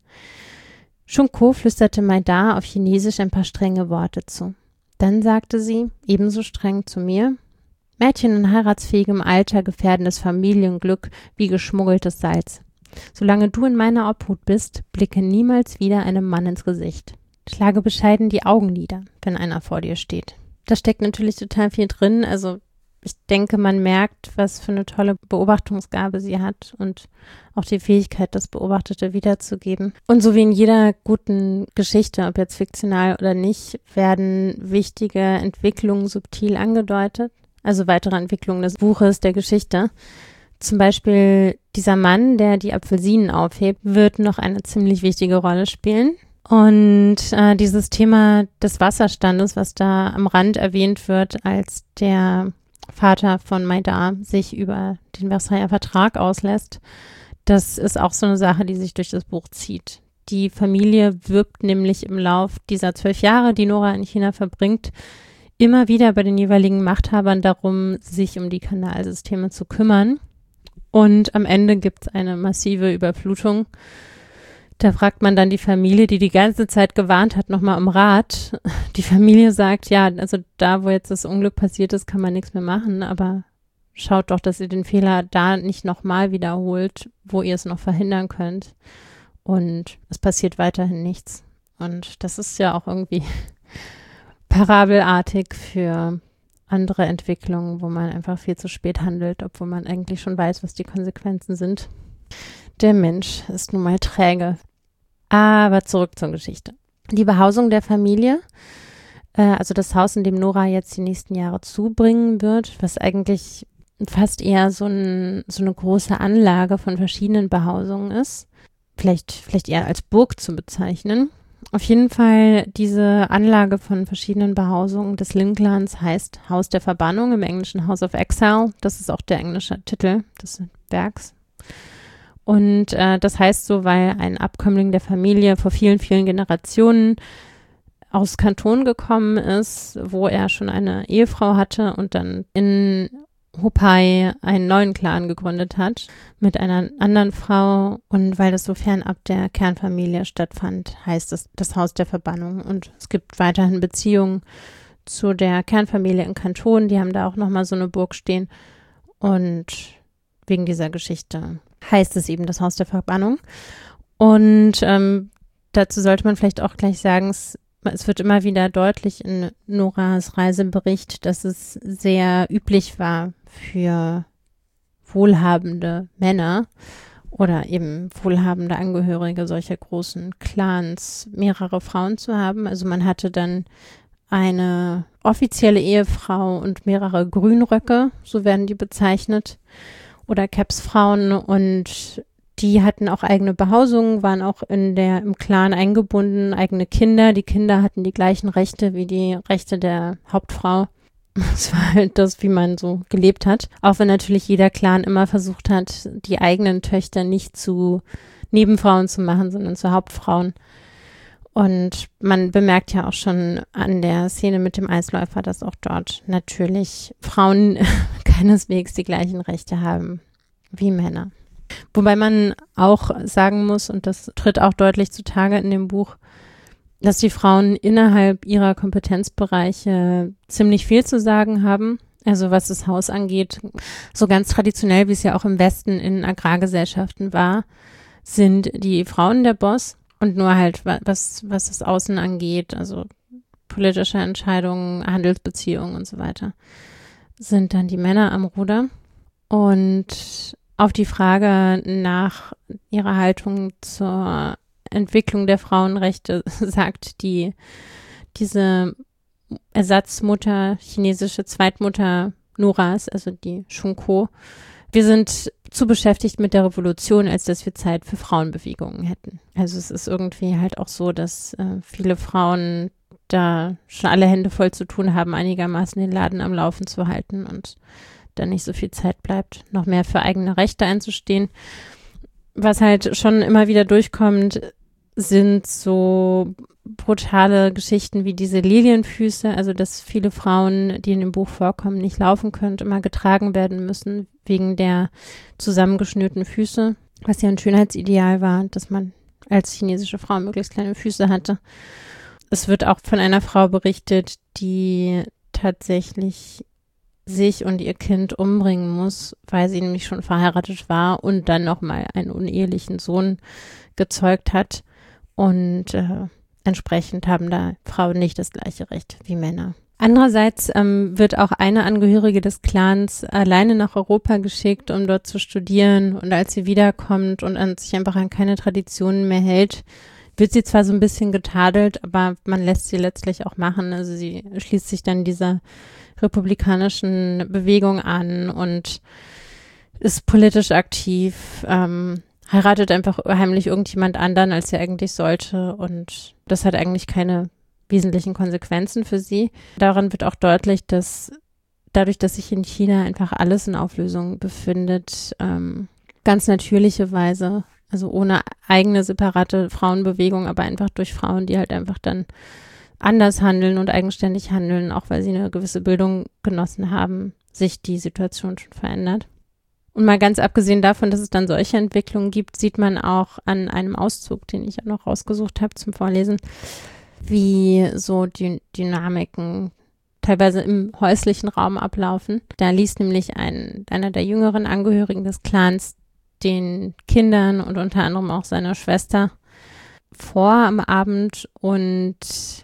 [SPEAKER 7] Shunko flüsterte Maida auf Chinesisch ein paar strenge Worte zu. Dann sagte sie, ebenso streng zu mir, Mädchen in heiratsfähigem Alter gefährden das Familienglück wie geschmuggeltes Salz. Solange du in meiner Obhut bist, blicke niemals wieder einem Mann ins Gesicht. Schlage bescheiden die Augen nieder, wenn einer vor dir steht. Da steckt natürlich total viel drin. Also ich denke, man merkt, was für eine tolle Beobachtungsgabe sie hat und auch die Fähigkeit, das Beobachtete wiederzugeben. Und so wie in jeder guten Geschichte, ob jetzt fiktional oder nicht, werden wichtige Entwicklungen subtil angedeutet. Also weitere Entwicklungen des Buches, der Geschichte. Zum Beispiel dieser Mann, der die Apfelsinen aufhebt, wird noch eine ziemlich wichtige Rolle spielen. Und äh, dieses Thema des Wasserstandes, was da am Rand erwähnt wird, als der Vater von Maida sich über den Versailler Vertrag auslässt, das ist auch so eine Sache, die sich durch das Buch zieht. Die Familie wirbt nämlich im Lauf dieser zwölf Jahre, die Nora in China verbringt, immer wieder bei den jeweiligen Machthabern darum, sich um die Kanalsysteme zu kümmern. Und am Ende gibt es eine massive Überflutung. Da fragt man dann die Familie, die die ganze Zeit gewarnt hat, nochmal um Rat. Die Familie sagt, ja, also da, wo jetzt das Unglück passiert ist, kann man nichts mehr machen, aber schaut doch, dass ihr den Fehler da nicht nochmal wiederholt, wo ihr es noch verhindern könnt. Und es passiert weiterhin nichts. Und das ist ja auch irgendwie parabelartig für andere Entwicklungen, wo man einfach viel zu spät handelt, obwohl man eigentlich schon weiß, was die Konsequenzen sind. Der Mensch ist nun mal träge. Aber zurück zur Geschichte. Die Behausung der Familie, äh, also das Haus, in dem Nora jetzt die nächsten Jahre zubringen wird, was eigentlich fast eher so, ein, so eine große Anlage von verschiedenen Behausungen ist, vielleicht, vielleicht eher als Burg zu bezeichnen. Auf jeden Fall, diese Anlage von verschiedenen Behausungen des Lin-Clans heißt Haus der Verbannung, im Englischen House of Exile. Das ist auch der englische Titel des Werks. Und äh, das heißt so, weil ein Abkömmling der Familie vor vielen, vielen Generationen aus Kanton gekommen ist, wo er schon eine Ehefrau hatte und dann in Hupei einen neuen Clan gegründet hat mit einer anderen Frau, und weil das so fernab der Kernfamilie stattfand, heißt es das Haus der Verbannung, und es gibt weiterhin Beziehungen zu der Kernfamilie in Kanton, die haben da auch nochmal so eine Burg stehen, und wegen dieser Geschichte heißt es eben das Haus der Verbannung. Und ähm, dazu sollte man vielleicht auch gleich sagen, es Es wird immer wieder deutlich in Noras Reisebericht, dass es sehr üblich war für wohlhabende Männer oder eben wohlhabende Angehörige solcher großen Clans mehrere Frauen zu haben. Also man hatte dann eine offizielle Ehefrau und mehrere Grünröcke, so werden die bezeichnet, oder Kepsfrauen, und die hatten auch eigene Behausungen, waren auch in der, im Clan eingebunden, eigene Kinder. Die Kinder hatten die gleichen Rechte wie die Rechte der Hauptfrau. Das war halt das, wie man so gelebt hat. Auch wenn natürlich jeder Clan immer versucht hat, die eigenen Töchter nicht zu Nebenfrauen zu machen, sondern zu Hauptfrauen. Und man bemerkt ja auch schon an der Szene mit dem Eisläufer, dass auch dort natürlich Frauen keineswegs die gleichen Rechte haben wie Männer. Wobei man auch sagen muss, und das tritt auch deutlich zutage in dem Buch, dass die Frauen innerhalb ihrer Kompetenzbereiche ziemlich viel zu sagen haben. Also was das Haus angeht, so ganz traditionell, wie es ja auch im Westen in Agrargesellschaften war, sind die Frauen der Boss, und nur halt was, was das Außen angeht, also politische Entscheidungen, Handelsbeziehungen und so weiter, sind dann die Männer am Ruder. Und auf die Frage nach ihrer Haltung zur Entwicklung der Frauenrechte sagt die, diese Ersatzmutter, chinesische Zweitmutter Noras, also die Shunko, wir sind zu beschäftigt mit der Revolution, als dass wir Zeit für Frauenbewegungen hätten. Also es ist irgendwie halt auch so, dass äh, viele Frauen da schon alle Hände voll zu tun haben, einigermaßen den Laden am Laufen zu halten, und dann nicht so viel Zeit bleibt, noch mehr für eigene Rechte einzustehen. Was halt schon immer wieder durchkommt, sind so brutale Geschichten wie diese Lilienfüße, also dass viele Frauen, die in dem Buch vorkommen, nicht laufen können, immer getragen werden müssen wegen der zusammengeschnürten Füße, was ja ein Schönheitsideal war, dass man als chinesische Frau möglichst kleine Füße hatte. Es wird auch von einer Frau berichtet, die tatsächlich sich und ihr Kind umbringen muss, weil sie nämlich schon verheiratet war und dann nochmal einen unehelichen Sohn gezeugt hat. Und äh, entsprechend haben da Frauen nicht das gleiche Recht wie Männer. Andererseits ähm, wird auch eine Angehörige des Clans alleine nach Europa geschickt, um dort zu studieren. Und als sie wiederkommt und an sich einfach an keine Traditionen mehr hält, wird sie zwar so ein bisschen getadelt, aber man lässt sie letztlich auch machen. Also sie schließt sich dann dieser republikanischen Bewegung an und ist politisch aktiv, ähm, heiratet einfach heimlich irgendjemand anderen, als sie eigentlich sollte, und das hat eigentlich keine wesentlichen Konsequenzen für sie. Daran wird auch deutlich, dass dadurch, dass sich in China einfach alles in Auflösung befindet, ähm, ganz natürliche Weise, also ohne eigene separate Frauenbewegung, aber einfach durch Frauen, die halt einfach dann anders handeln und eigenständig handeln, auch weil sie eine gewisse Bildung genossen haben, sich die Situation schon verändert. Und mal ganz abgesehen davon, dass es dann solche Entwicklungen gibt, sieht man auch an einem Auszug, den ich auch noch rausgesucht habe zum Vorlesen, wie so die Dynamiken teilweise im häuslichen Raum ablaufen. Da liest nämlich ein, einer der jüngeren Angehörigen des Clans den Kindern und unter anderem auch seiner Schwester vor am Abend und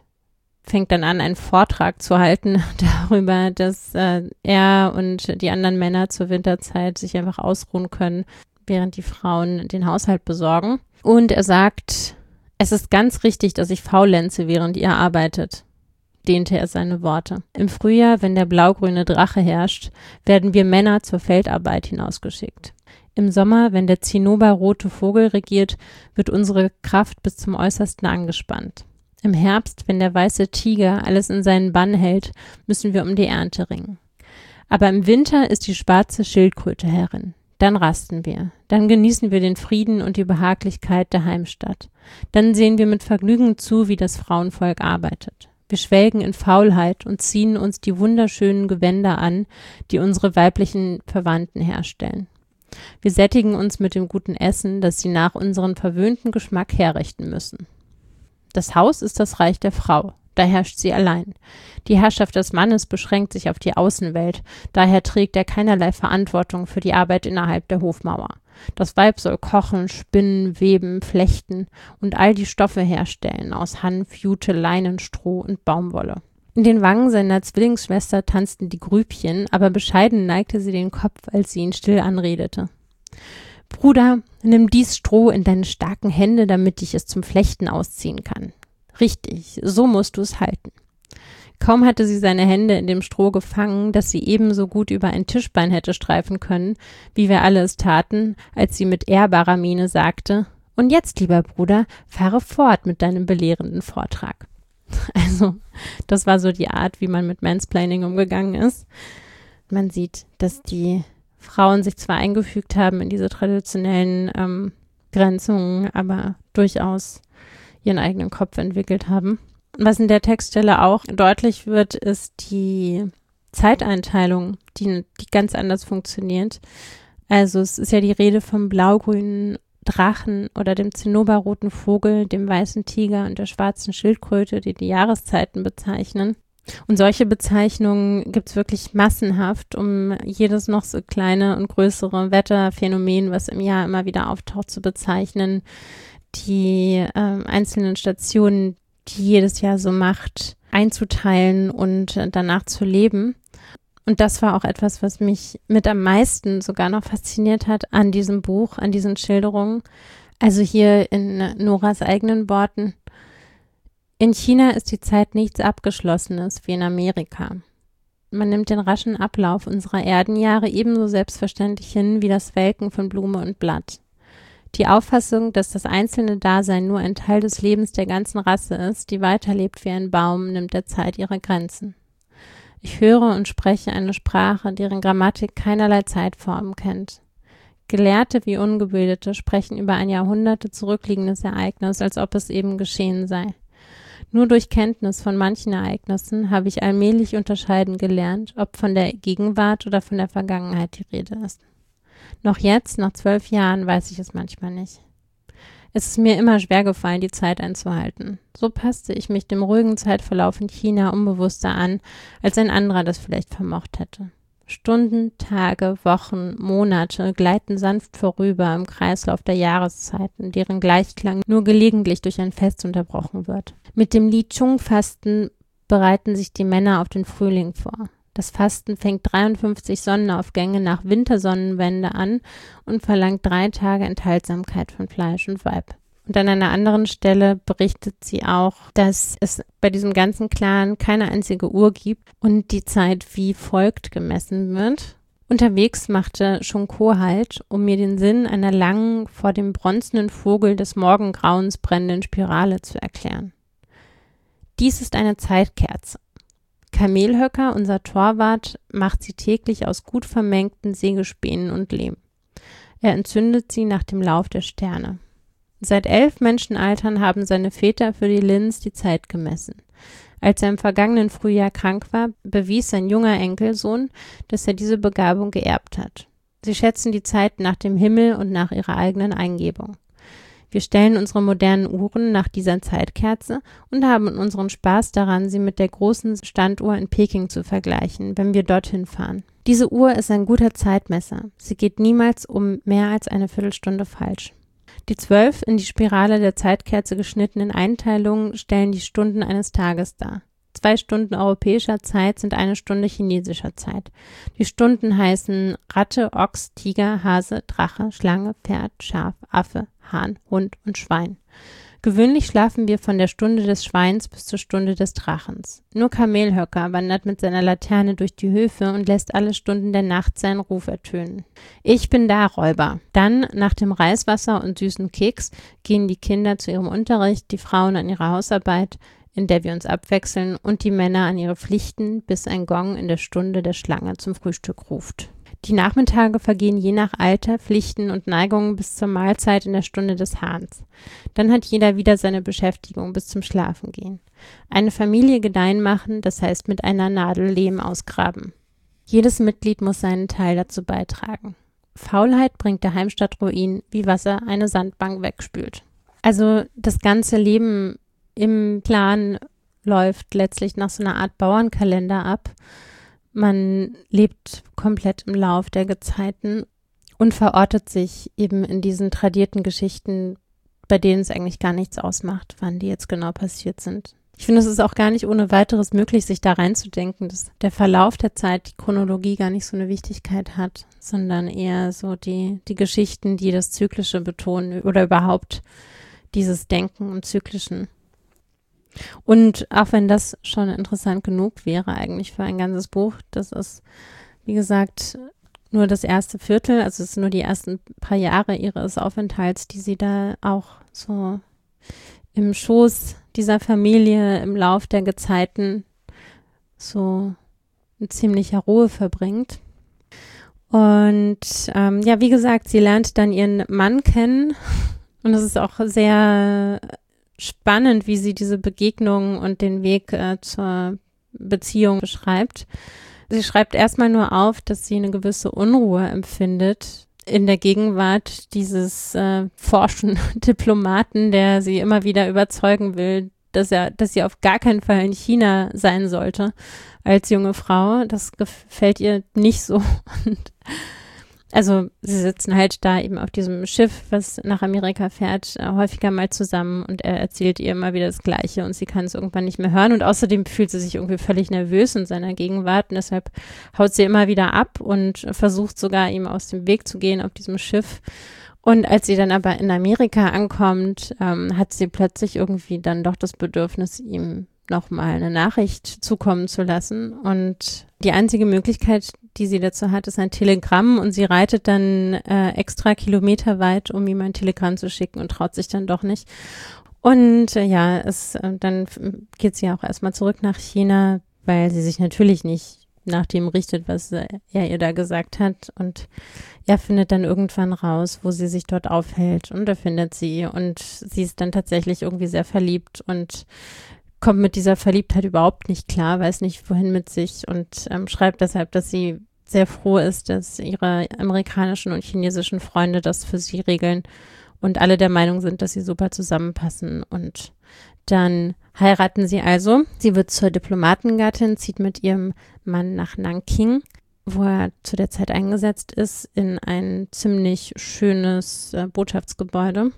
[SPEAKER 7] fängt dann an, einen Vortrag zu halten darüber, dass äh, er und die anderen Männer zur Winterzeit sich einfach ausruhen können, während die Frauen den Haushalt besorgen. Und er sagt, es ist ganz richtig, dass ich faulenze, während ihr arbeitet, dehnte er seine Worte. Im Frühjahr, wenn der blaugrüne Drache herrscht, werden wir Männer zur Feldarbeit hinausgeschickt. Im Sommer, wenn der zinnoberrote Vogel regiert, wird unsere Kraft bis zum Äußersten angespannt. Im Herbst, wenn der weiße Tiger alles in seinen Bann hält, müssen wir um die Ernte ringen. Aber im Winter ist die schwarze Schildkröte Herrin. Dann rasten wir. Dann genießen wir den Frieden und die Behaglichkeit der Heimstatt. Dann sehen wir mit Vergnügen zu, wie das Frauenvolk arbeitet. Wir schwelgen in Faulheit und ziehen uns die wunderschönen Gewänder an, die unsere weiblichen Verwandten herstellen. Wir sättigen uns mit dem guten Essen, das sie nach unserem verwöhnten Geschmack herrichten müssen. Das Haus ist das Reich der Frau. Da herrscht sie allein. Die Herrschaft des Mannes beschränkt sich auf die Außenwelt, daher trägt er keinerlei Verantwortung für die Arbeit innerhalb der Hofmauer. Das Weib soll kochen, spinnen, weben, flechten und all die Stoffe herstellen aus Hanf, Jute, Leinen, Stroh und Baumwolle. In den Wangen seiner Zwillingsschwester tanzten die Grübchen, aber bescheiden neigte sie den Kopf, als sie ihn still anredete. »Bruder, nimm dies Stroh in deine starken Hände, damit ich es zum Flechten ausziehen kann.« »Richtig, so musst du es halten.« Kaum hatte sie seine Hände in dem Stroh gefangen, dass sie ebenso gut über ein Tischbein hätte streifen können, wie wir alle es taten, als sie mit ehrbarer Miene sagte, »Und jetzt, lieber Bruder, fahre fort mit deinem belehrenden Vortrag.« Also, das war so die Art, wie man mit Mansplaining umgegangen ist. Man sieht, dass die Frauen sich zwar eingefügt haben in diese traditionellen ähm, Grenzungen, aber durchaus ihren eigenen Kopf entwickelt haben. Was in der Textstelle auch deutlich wird, ist die Zeiteinteilung, die, die ganz anders funktioniert. Also es ist ja die Rede vom blau-grünen Drachen oder dem zinnoberroten Vogel, dem weißen Tiger und der schwarzen Schildkröte, die die Jahreszeiten bezeichnen. Und solche Bezeichnungen gibt es wirklich massenhaft, um jedes noch so kleine und größere Wetterphänomen, was im Jahr immer wieder auftaucht, zu bezeichnen. Die äh, einzelnen Stationen, die jedes Jahr so macht, einzuteilen und äh, danach zu leben. Und das war auch etwas, was mich mit am meisten sogar noch fasziniert hat an diesem Buch, an diesen Schilderungen. Also hier in Noras eigenen Worten. In China ist die Zeit nichts Abgeschlossenes wie in Amerika. Man nimmt den raschen Ablauf unserer Erdenjahre ebenso selbstverständlich hin wie das Welken von Blume und Blatt. Die Auffassung, dass das einzelne Dasein nur ein Teil des Lebens der ganzen Rasse ist, die weiterlebt wie ein Baum, nimmt der Zeit ihre Grenzen. Ich höre und spreche eine Sprache, deren Grammatik keinerlei Zeitformen kennt. Gelehrte wie Ungebildete sprechen über ein Jahrhunderte zurückliegendes Ereignis, als ob es eben geschehen sei. Nur durch Kenntnis von manchen Ereignissen habe ich allmählich unterscheiden gelernt, ob von der Gegenwart oder von der Vergangenheit die Rede ist. Noch jetzt, nach zwölf Jahren, weiß ich es manchmal nicht. Es ist mir immer schwer gefallen, die Zeit einzuhalten. So passte ich mich dem ruhigen Zeitverlauf in China unbewusster an, als ein anderer das vielleicht vermocht hätte. Stunden, Tage, Wochen, Monate gleiten sanft vorüber im Kreislauf der Jahreszeiten, deren Gleichklang nur gelegentlich durch ein Fest unterbrochen wird. Mit dem Li-Chung-Fasten bereiten sich die Männer auf den Frühling vor. Das Fasten fängt dreiundfünfzig Sonnenaufgänge nach Wintersonnenwende an und verlangt drei Tage Enthaltsamkeit von Fleisch und Weib. Und an einer anderen Stelle berichtet sie auch, dass es bei diesem ganzen Clan keine einzige Uhr gibt und die Zeit wie folgt gemessen wird. Unterwegs machte Shunko Halt, um mir den Sinn einer langen, vor dem bronzenen Vogel des Morgengrauens brennenden Spirale zu erklären. Dies ist eine Zeitkerze. Kamelhöcker, unser Torwart, macht sie täglich aus gut vermengten Sägespänen und Lehm. Er entzündet sie nach dem Lauf der Sterne. Seit elf Menschenaltern haben seine Väter für die Lins die Zeit gemessen. Als er im vergangenen Frühjahr krank war, bewies sein junger Enkelsohn, dass er diese Begabung geerbt hat. Sie schätzen die Zeit nach dem Himmel und nach ihrer eigenen Eingebung. Wir stellen unsere modernen Uhren nach dieser Zeitkerze und haben unseren Spaß daran, sie mit der großen Standuhr in Peking zu vergleichen, wenn wir dorthin fahren. Diese Uhr ist ein guter Zeitmesser. Sie geht niemals um mehr als eine Viertelstunde falsch. Die zwölf in die Spirale der Zeitkerze geschnittenen Einteilungen stellen die Stunden eines Tages dar. Zwei Stunden europäischer Zeit sind eine Stunde chinesischer Zeit. Die Stunden heißen Ratte, Ochs, Tiger, Hase, Drache, Schlange, Pferd, Schaf, Affe, Hahn, Hund und Schwein. Gewöhnlich schlafen wir von der Stunde des Schweins bis zur Stunde des Drachens. Nur Kamelhöcker wandert mit seiner Laterne durch die Höfe und lässt alle Stunden der Nacht seinen Ruf ertönen. Ich bin da, Räuber. Dann, nach dem Reiswasser und süßen Keks, gehen die Kinder zu ihrem Unterricht, die Frauen an ihre Hausarbeit, in der wir uns abwechseln, und die Männer an ihre Pflichten, bis ein Gong in der Stunde der Schlange zum Frühstück ruft. Die Nachmittage vergehen je nach Alter, Pflichten und Neigungen bis zur Mahlzeit in der Stunde des Hahns. Dann hat jeder wieder seine Beschäftigung bis zum Schlafengehen. Eine Familie gedeihen machen, das heißt mit einer Nadel Lehm ausgraben. Jedes Mitglied muss seinen Teil dazu beitragen. Faulheit bringt der Heimstadtruin, wie Wasser eine Sandbank wegspült. Also das ganze Leben im Clan läuft letztlich nach so einer Art Bauernkalender ab. Man lebt komplett im Lauf der Gezeiten und verortet sich eben in diesen tradierten Geschichten, bei denen es eigentlich gar nichts ausmacht, wann die jetzt genau passiert sind. Ich finde, es ist auch gar nicht ohne weiteres möglich, sich da reinzudenken, dass der Verlauf der Zeit, die Chronologie gar nicht so eine Wichtigkeit hat, sondern eher so die, die Geschichten, die das Zyklische betonen oder überhaupt dieses Denken im Zyklischen. Und auch wenn das schon interessant genug wäre eigentlich für ein ganzes Buch, das ist, wie gesagt, nur das erste Viertel, also es sind nur die ersten paar Jahre ihres Aufenthalts, die sie da auch so im Schoß dieser Familie im Lauf der Gezeiten so in ziemlicher Ruhe verbringt. Und ähm, ja, wie gesagt, sie lernt dann ihren Mann kennen und es ist auch sehr spannend, wie sie diese Begegnung und den Weg äh, zur Beziehung beschreibt. Sie schreibt erstmal nur auf, dass sie eine gewisse Unruhe empfindet in der Gegenwart dieses äh, forschen Diplomaten, der sie immer wieder überzeugen will, dass er, dass sie auf gar keinen Fall in China sein sollte als junge Frau. Das gefällt ihr nicht so. Und also sie sitzen halt da eben auf diesem Schiff, was nach Amerika fährt, äh, häufiger mal zusammen und er erzählt ihr immer wieder das Gleiche und sie kann es irgendwann nicht mehr hören und außerdem fühlt sie sich irgendwie völlig nervös in seiner Gegenwart und deshalb haut sie immer wieder ab und versucht sogar ihm aus dem Weg zu gehen auf diesem Schiff. Und als sie dann aber in Amerika ankommt, ähm, hat sie plötzlich irgendwie dann doch das Bedürfnis, ihm nochmal eine Nachricht zukommen zu lassen. Und die einzige Möglichkeit, die sie dazu hat, ist ein Telegramm. Und sie reitet dann äh, extra kilometerweit, um ihm ein Telegramm zu schicken und traut sich dann doch nicht. Und äh, ja, es, äh, dann geht sie auch erstmal zurück nach China, weil sie sich natürlich nicht nach dem richtet, was er ihr da gesagt hat. Und er findet dann irgendwann raus, wo sie sich dort aufhält. Und er findet sie. Und sie ist dann tatsächlich irgendwie sehr verliebt und kommt mit dieser Verliebtheit überhaupt nicht klar, weiß nicht, wohin mit sich und ähm, schreibt deshalb, dass sie sehr froh ist, dass ihre amerikanischen und chinesischen Freunde das für sie regeln und alle der Meinung sind, dass sie super zusammenpassen. Und dann heiraten sie also. Sie wird zur Diplomatengattin, zieht mit ihrem Mann nach Nanking, wo er zu der Zeit eingesetzt ist, in ein ziemlich schönes äh, Botschaftsgebäude.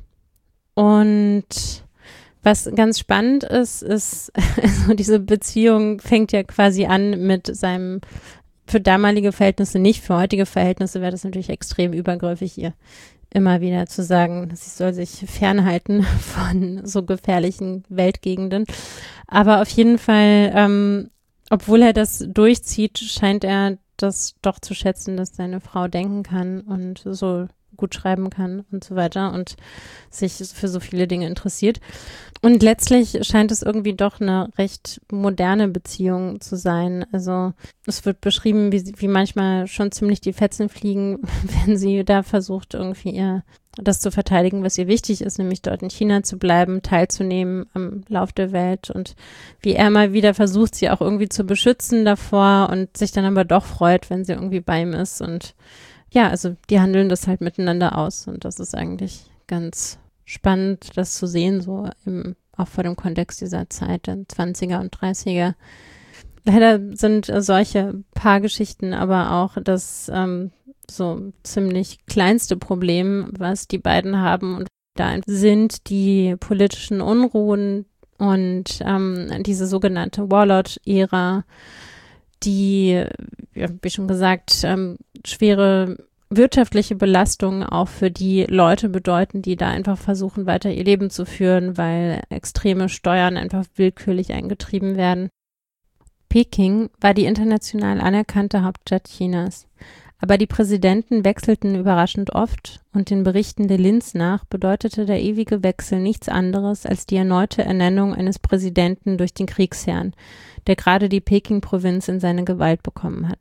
[SPEAKER 7] Und was ganz spannend ist, ist, also diese Beziehung fängt ja quasi an mit seinem, für damalige Verhältnisse nicht, für heutige Verhältnisse wäre das natürlich extrem übergriffig, ihr immer wieder zu sagen, sie soll sich fernhalten von so gefährlichen Weltgegenden. Aber auf jeden Fall, ähm, obwohl er das durchzieht, scheint er das doch zu schätzen, dass seine Frau denken kann und so gut schreiben kann und so weiter und sich für so viele Dinge interessiert. Und letztlich scheint es irgendwie doch eine recht moderne Beziehung zu sein. Also es wird beschrieben, wie, wie manchmal schon ziemlich die Fetzen fliegen, wenn sie da versucht, irgendwie ihr das zu verteidigen, was ihr wichtig ist, nämlich dort in China zu bleiben, teilzunehmen am Lauf der Welt und wie er mal wieder versucht, sie auch irgendwie zu beschützen davor und sich dann aber doch freut, wenn sie irgendwie bei ihm ist und ja, also die handeln das halt miteinander aus und das ist eigentlich ganz spannend, das zu sehen, so im, auch vor dem Kontext dieser Zeit, den zwanziger und dreißiger. Leider sind solche Paargeschichten aber auch das ähm, so ziemlich kleinste Problem, was die beiden haben und da sind die politischen Unruhen und ähm, diese sogenannte Warlord-Ära, die, ja, wie schon gesagt, ähm, schwere wirtschaftliche Belastungen auch für die Leute bedeuten, die da einfach versuchen, weiter ihr Leben zu führen, weil extreme Steuern einfach willkürlich eingetrieben werden. Peking war die international anerkannte Hauptstadt Chinas. Aber die Präsidenten wechselten überraschend oft und den Berichten de Linz nach bedeutete der ewige Wechsel nichts anderes als die erneute Ernennung eines Präsidenten durch den Kriegsherrn, der gerade die Peking-Provinz in seine Gewalt bekommen hatte.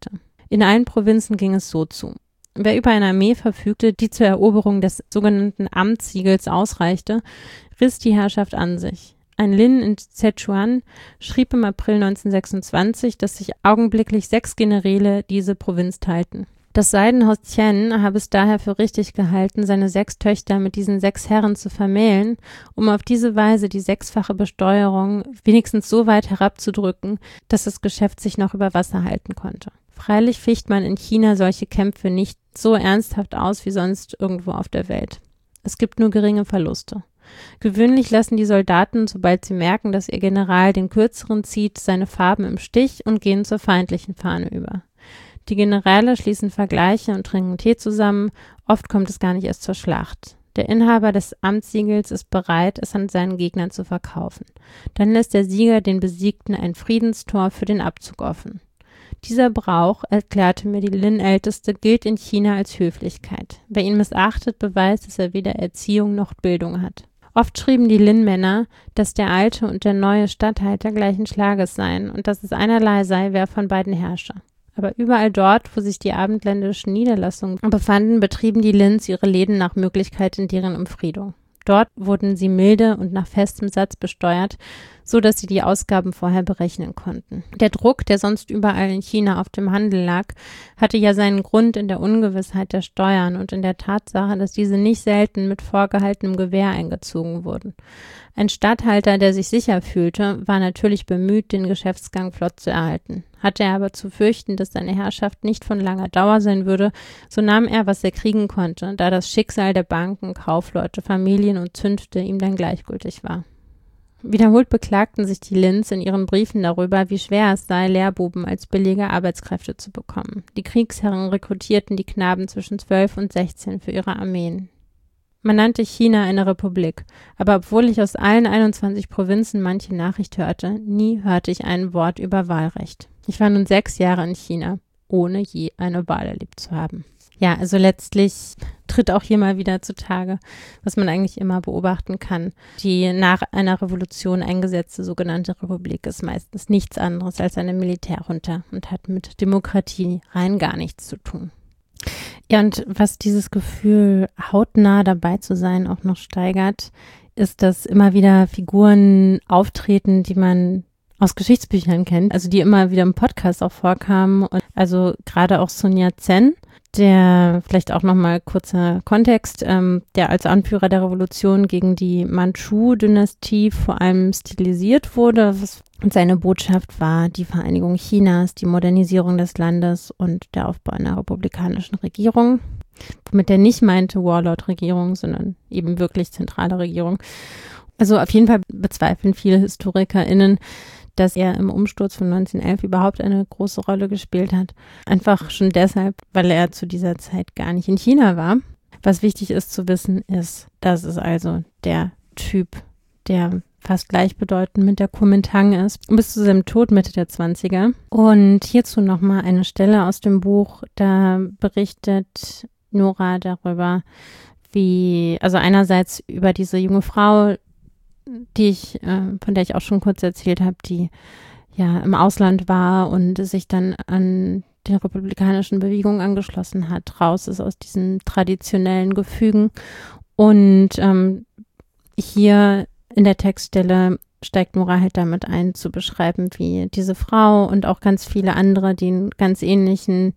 [SPEAKER 7] In allen Provinzen ging es so zu. Wer über eine Armee verfügte, die zur Eroberung des sogenannten Amtssiegels ausreichte, riss die Herrschaft an sich. Ein Lin in Szechuan schrieb im April neunzehnhundertsechsundzwanzig, dass sich augenblicklich sechs Generäle diese Provinz teilten. Das Seidenhaus Tien habe es daher für richtig gehalten, seine sechs Töchter mit diesen sechs Herren zu vermählen, um auf diese Weise die sechsfache Besteuerung wenigstens so weit herabzudrücken, dass das Geschäft sich noch über Wasser halten konnte. Freilich ficht man in China solche Kämpfe nicht so ernsthaft aus wie sonst irgendwo auf der Welt. Es gibt nur geringe Verluste. Gewöhnlich lassen die Soldaten, sobald sie merken, dass ihr General den Kürzeren zieht, seine Farben im Stich und gehen zur feindlichen Fahne über. Die Generäle schließen Vergleiche und trinken Tee zusammen, oft kommt es gar nicht erst zur Schlacht. Der Inhaber des Amtssiegels ist bereit, es an seinen Gegnern zu verkaufen. Dann lässt der Sieger den Besiegten ein Friedenstor für den Abzug offen. Dieser Brauch, erklärte mir die Lin-Älteste, gilt in China als Höflichkeit. Wer ihn missachtet, beweist, dass er weder Erziehung noch Bildung hat. Oft schrieben die Lin-Männer, dass der alte und der neue Statthalter gleichen Schlages seien und dass es einerlei sei, wer von beiden herrsche. Aber überall dort, wo sich die abendländischen Niederlassungen befanden, betrieben die Lins ihre Läden nach Möglichkeit in deren Umfriedung. Dort wurden sie milde und nach festem Satz besteuert, so dass sie die Ausgaben vorher berechnen konnten. Der Druck, der sonst überall in China auf dem Handel lag, hatte ja seinen Grund in der Ungewissheit der Steuern und in der Tatsache, dass diese nicht selten mit vorgehaltenem Gewehr eingezogen wurden. Ein Statthalter, der sich sicher fühlte, war natürlich bemüht, den Geschäftsgang flott zu erhalten. Hatte er aber zu fürchten, dass seine Herrschaft nicht von langer Dauer sein würde, so nahm er, was er kriegen konnte, da das Schicksal der Banken, Kaufleute, Familien und Zünfte ihm dann gleichgültig war. Wiederholt beklagten sich die Lins in ihren Briefen darüber, wie schwer es sei, Lehrbuben als billige Arbeitskräfte zu bekommen. Die Kriegsherren rekrutierten die Knaben zwischen zwölf und sechzehn für ihre Armeen. Man nannte China eine Republik, aber obwohl ich aus allen einundzwanzig Provinzen manche Nachricht hörte, nie hörte ich ein Wort über Wahlrecht. Ich war nun sechs Jahre in China, ohne je eine Wahl erlebt zu haben. Ja, also letztlich tritt auch hier mal wieder zutage, was man eigentlich immer beobachten kann. Die nach einer Revolution eingesetzte sogenannte Republik ist meistens nichts anderes als eine Militärjunta und hat mit Demokratie rein gar nichts zu tun. Ja, und was dieses Gefühl, hautnah dabei zu sein, auch noch steigert, ist, dass immer wieder Figuren auftreten, die man aus Geschichtsbüchern kennt, also die immer wieder im Podcast auch vorkamen. Und also gerade auch Sun Yat-sen, der, vielleicht auch nochmal kurzer Kontext, ähm, der als Anführer der Revolution gegen die Mandschu-Dynastie vor allem stilisiert wurde. Was, und seine Botschaft war die Vereinigung Chinas, die Modernisierung des Landes und der Aufbau einer republikanischen Regierung. Womit er nicht meinte Warlord-Regierung, sondern eben wirklich zentrale Regierung. Also auf jeden Fall bezweifeln viele HistorikerInnen, dass er im Umsturz von neunzehnhundertelf überhaupt eine große Rolle gespielt hat. Einfach schon deshalb, weil er zu dieser Zeit gar nicht in China war. Was wichtig ist zu wissen, ist, dass es also der Typ, der fast gleichbedeutend mit der Kuomintang ist, bis zu seinem Tod Mitte der zwanziger. Und hierzu nochmal eine Stelle aus dem Buch, da berichtet Nora darüber, wie, also einerseits über diese junge Frau, die ich, äh, von der ich auch schon kurz erzählt habe, die ja im Ausland war und sich dann an die republikanischen Bewegungen angeschlossen hat, raus ist aus diesen traditionellen Gefügen. Und ähm, hier in der Textstelle steigt Nora halt damit ein, zu beschreiben, wie diese Frau und auch ganz viele andere, die einen ganz ähnlichen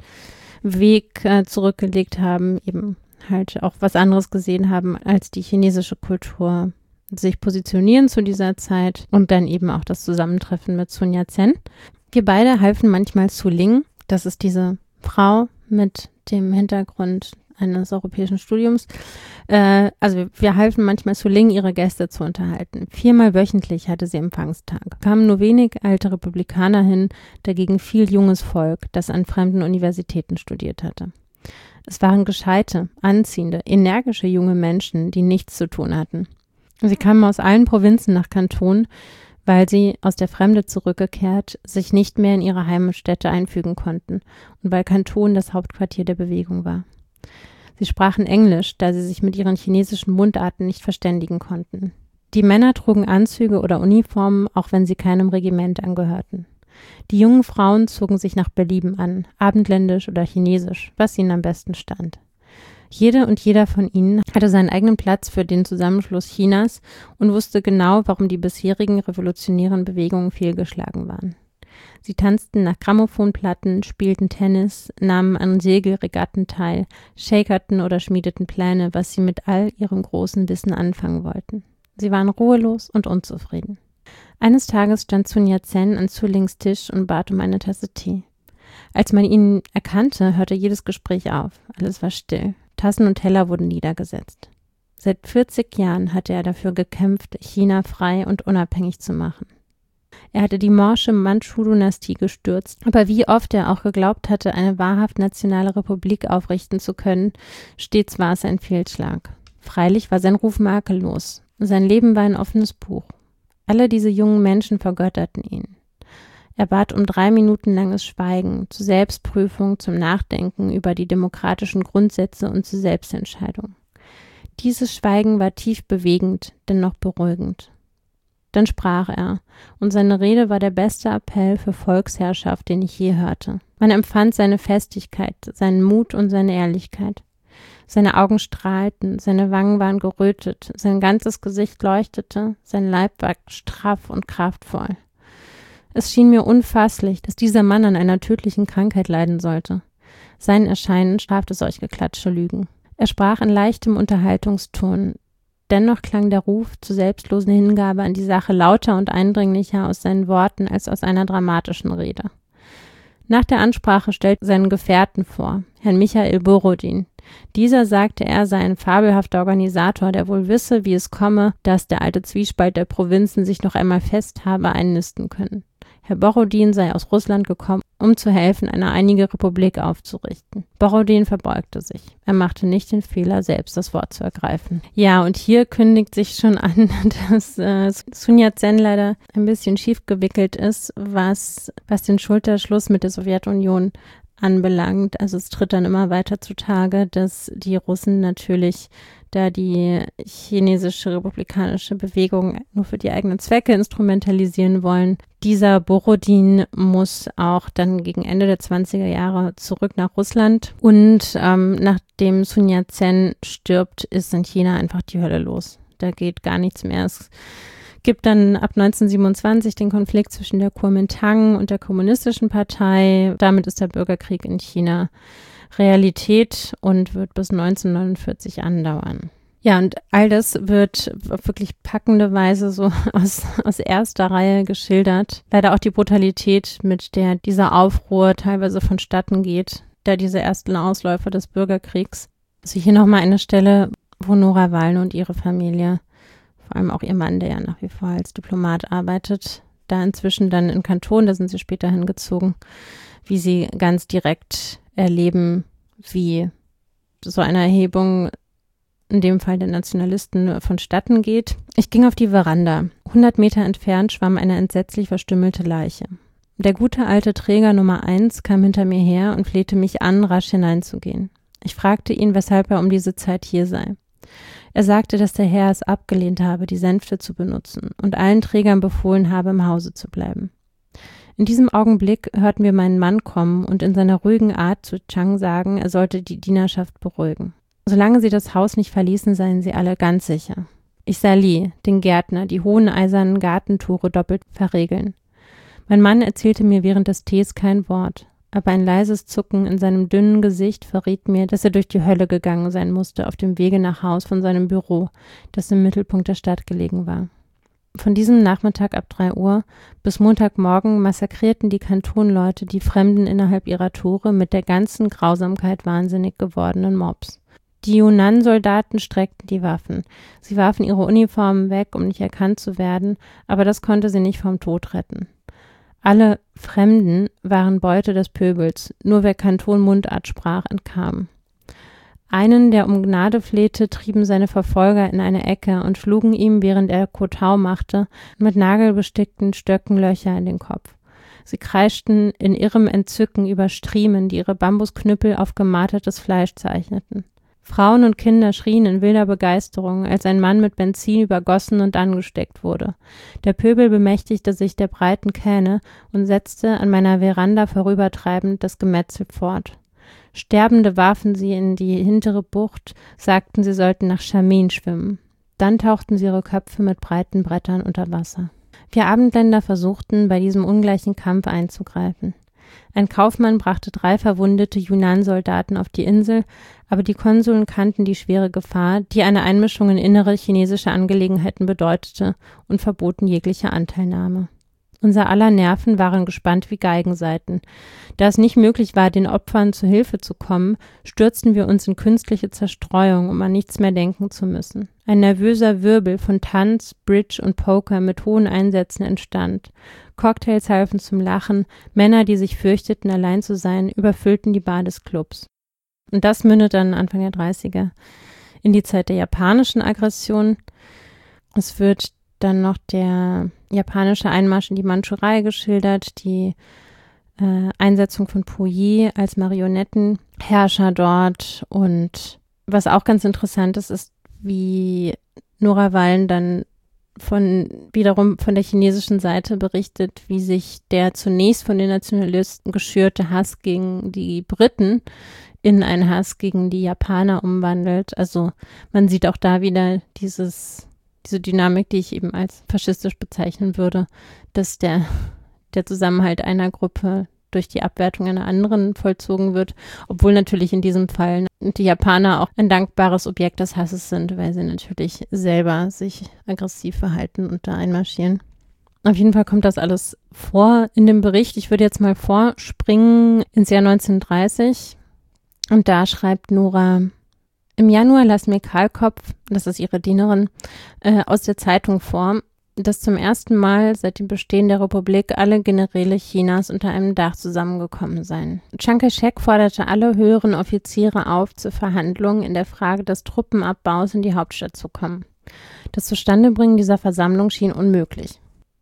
[SPEAKER 7] Weg äh, zurückgelegt haben, eben halt auch was anderes gesehen haben als die chinesische Kultur, sich positionieren zu dieser Zeit und dann eben auch das Zusammentreffen mit Sun Yat-sen. Wir beide halfen manchmal Su Ling, das ist diese Frau mit dem Hintergrund eines europäischen Studiums. Äh, also wir halfen manchmal Su Ling, ihre Gäste zu unterhalten. Viermal wöchentlich hatte sie Empfangstag. Kamen nur wenig alte Republikaner hin, dagegen viel junges Volk, das an fremden Universitäten studiert hatte. Es waren gescheite, anziehende, energische junge Menschen, die nichts zu tun hatten. Sie kamen aus allen Provinzen nach Kanton, weil sie, aus der Fremde zurückgekehrt, sich nicht mehr in ihre Heimatstädte einfügen konnten und weil Kanton das Hauptquartier der Bewegung war. Sie sprachen Englisch, da sie sich mit ihren chinesischen Mundarten nicht verständigen konnten. Die Männer trugen Anzüge oder Uniformen, auch wenn sie keinem Regiment angehörten. Die jungen Frauen zogen sich nach Belieben an, abendländisch oder chinesisch, was ihnen am besten stand. Jede und jeder von ihnen hatte seinen eigenen Platz für den Zusammenschluss Chinas und wusste genau, warum die bisherigen revolutionären Bewegungen fehlgeschlagen waren. Sie tanzten nach Grammophonplatten, spielten Tennis, nahmen an Segelregatten teil, shakerten oder schmiedeten Pläne, was sie mit all ihrem großen Wissen anfangen wollten. Sie waren ruhelos und unzufrieden. Eines Tages stand Sun Yat-sen an Su Lings Tisch und bat um eine Tasse Tee. Als man ihn erkannte, hörte jedes Gespräch auf. Alles war still. Tassen und Teller wurden niedergesetzt. Seit vierzig Jahren hatte er dafür gekämpft, China frei und unabhängig zu machen. Er hatte die morsche Mandschu-Dynastie gestürzt, aber wie oft er auch geglaubt hatte, eine wahrhaft nationale Republik aufrichten zu können, stets war es ein Fehlschlag. Freilich war sein Ruf makellos. Sein Leben war ein offenes Buch. Alle diese jungen Menschen vergötterten ihn. Er bat um drei Minuten langes Schweigen, zur Selbstprüfung, zum Nachdenken über die demokratischen Grundsätze und zur Selbstentscheidung. Dieses Schweigen war tief bewegend, dennoch beruhigend. Dann sprach er, und seine Rede war der beste Appell für Volksherrschaft, den ich je hörte. Man empfand seine Festigkeit, seinen Mut und seine Ehrlichkeit. Seine Augen strahlten, seine Wangen waren gerötet, sein ganzes Gesicht leuchtete, sein Leib war straff und kraftvoll. Es schien mir unfasslich, dass dieser Mann an einer tödlichen Krankheit leiden sollte. Sein Erscheinen strafte solch geklatschte Lügen. Er sprach in leichtem Unterhaltungston. Dennoch klang der Ruf zur selbstlosen Hingabe an die Sache lauter und eindringlicher aus seinen Worten als aus einer dramatischen Rede. Nach der Ansprache stellte er seinen Gefährten vor, Herrn Michael Borodin. Dieser sagte, er sei ein fabelhafter Organisator, der wohl wisse, wie es komme, dass der alte Zwiespalt der Provinzen sich noch einmal fest habe einnisten können. Herr Borodin sei aus Russland gekommen, um zu helfen, eine einige Republik aufzurichten. Borodin verbeugte sich. Er machte nicht den Fehler, selbst das Wort zu ergreifen. Ja, und hier kündigt sich schon an, dass äh, Sun Yat-sen leider ein bisschen schief gewickelt ist, was, was den Schulterschluss mit der Sowjetunion anbelangt. Also es tritt dann immer weiter zutage, dass die Russen natürlich da die chinesische republikanische Bewegung nur für die eigenen Zwecke instrumentalisieren wollen. Dieser Borodin muss auch dann gegen Ende der zwanziger Jahre zurück nach Russland und ähm, nachdem Sun Yat-sen stirbt, ist in China einfach die Hölle los. Da geht gar nichts mehr. Es gibt dann ab neunzehnhundertsiebenundzwanzig den Konflikt zwischen der Kuomintang und der Kommunistischen Partei. Damit ist der Bürgerkrieg in China Realität und wird bis neunzehnhundertneunundvierzig andauern. Ja, und all das wird auf wirklich packende Weise so aus, aus erster Reihe geschildert. Leider auch die Brutalität, mit der dieser Aufruhr teilweise vonstatten geht, da diese ersten Ausläufer des Bürgerkriegs. Also hier nochmal eine Stelle, wo Nora Walne und ihre Familie, vor allem auch ihr Mann, der ja nach wie vor als Diplomat arbeitet, da inzwischen dann in Kanton, da sind sie später hingezogen, wie sie ganz direkt erleben, wie so eine Erhebung, in dem Fall der Nationalisten, vonstatten geht. Ich ging auf die Veranda. hundert Meter entfernt schwamm eine entsetzlich verstümmelte Leiche. Der gute alte Träger Nummer eins kam hinter mir her und flehte mich an, rasch hineinzugehen. Ich fragte ihn, weshalb er um diese Zeit hier sei. Er sagte, dass der Herr es abgelehnt habe, die Sänfte zu benutzen und allen Trägern befohlen habe, im Hause zu bleiben. In diesem Augenblick hörten wir meinen Mann kommen und in seiner ruhigen Art zu Chang sagen, er sollte die Dienerschaft beruhigen. Solange sie das Haus nicht verließen, seien sie alle ganz sicher. Ich sah Li, den Gärtner, die hohen eisernen Gartentore doppelt verriegeln. Mein Mann erzählte mir während des Tees kein Wort, aber ein leises Zucken in seinem dünnen Gesicht verriet mir, dass er durch die Hölle gegangen sein musste auf dem Wege nach Haus von seinem Büro, das im Mittelpunkt der Stadt gelegen war. Von diesem Nachmittag ab drei Uhr bis Montagmorgen massakrierten die Kantonleute die Fremden innerhalb ihrer Tore mit der ganzen Grausamkeit wahnsinnig gewordenen Mobs. Die Yunnan-Soldaten streckten die Waffen. Sie warfen ihre Uniformen weg, um nicht erkannt zu werden, aber das konnte sie nicht vom Tod retten. Alle Fremden waren Beute des Pöbels, nur wer Kanton-Mundart sprach, entkam. Einen, der um Gnade flehte, trieben seine Verfolger in eine Ecke und schlugen ihm, während er Kotau machte, mit nagelbestickten Stöcken Löcher in den Kopf. Sie kreischten in irrem Entzücken über Striemen, die ihre Bambusknüppel auf gemartertes Fleisch zeichneten. Frauen und Kinder schrien in wilder Begeisterung, als ein Mann mit Benzin übergossen und angesteckt wurde. Der Pöbel bemächtigte sich der breiten Kähne und setzte, an meiner Veranda vorübertreibend, das Gemetzel fort. Sterbende warfen sie in die hintere Bucht, sagten, sie sollten nach Chamin schwimmen. Dann tauchten sie ihre Köpfe mit breiten Brettern unter Wasser. Wir Abendländer versuchten, bei diesem ungleichen Kampf einzugreifen. Ein Kaufmann brachte drei verwundete Yunnan-Soldaten auf die Insel, aber die Konsuln kannten die schwere Gefahr, die eine Einmischung in innere chinesische Angelegenheiten bedeutete, und verboten jegliche Anteilnahme. Unser aller Nerven waren gespannt wie Geigensaiten. Da es nicht möglich war, den Opfern zu Hilfe zu kommen, stürzten wir uns in künstliche Zerstreuung, um an nichts mehr denken zu müssen. Ein nervöser Wirbel von Tanz, Bridge und Poker mit hohen Einsätzen entstand. Cocktails halfen zum Lachen, Männer, die sich fürchteten, allein zu sein, überfüllten die Bar des Clubs. Und das mündet dann Anfang der dreißiger in die Zeit der japanischen Aggression. Es wird dann noch der japanische Einmarsch in die Mandschurei geschildert, die äh, Einsetzung von Puyi als Marionettenherrscher dort. Und was auch ganz interessant ist, ist, wie Nora Wallen dann von wiederum von der chinesischen Seite berichtet, wie sich der zunächst von den Nationalisten geschürte Hass gegen die Briten in einen Hass gegen die Japaner umwandelt. Also man sieht auch da wieder dieses diese Dynamik, die ich eben als faschistisch bezeichnen würde, dass der, der Zusammenhalt einer Gruppe durch die Abwertung einer anderen vollzogen wird, obwohl natürlich in diesem Fall die Japaner auch ein dankbares Objekt des Hasses sind, weil sie natürlich selber sich aggressiv verhalten und da einmarschieren. Auf jeden Fall kommt das alles vor in dem Bericht. Ich würde jetzt mal vorspringen ins Jahr neunzehnhundertdreißig und da schreibt Nora: Im Januar las mir Kahlkopf, das ist ihre Dienerin, äh, aus der Zeitung vor, dass zum ersten Mal seit dem Bestehen der Republik alle Generäle Chinas unter einem Dach zusammengekommen seien. Chiang Kai-shek forderte alle höheren Offiziere auf, zur Verhandlung in der Frage des Truppenabbaus in die Hauptstadt zu kommen. Das Zustandebringen dieser Versammlung schien unmöglich.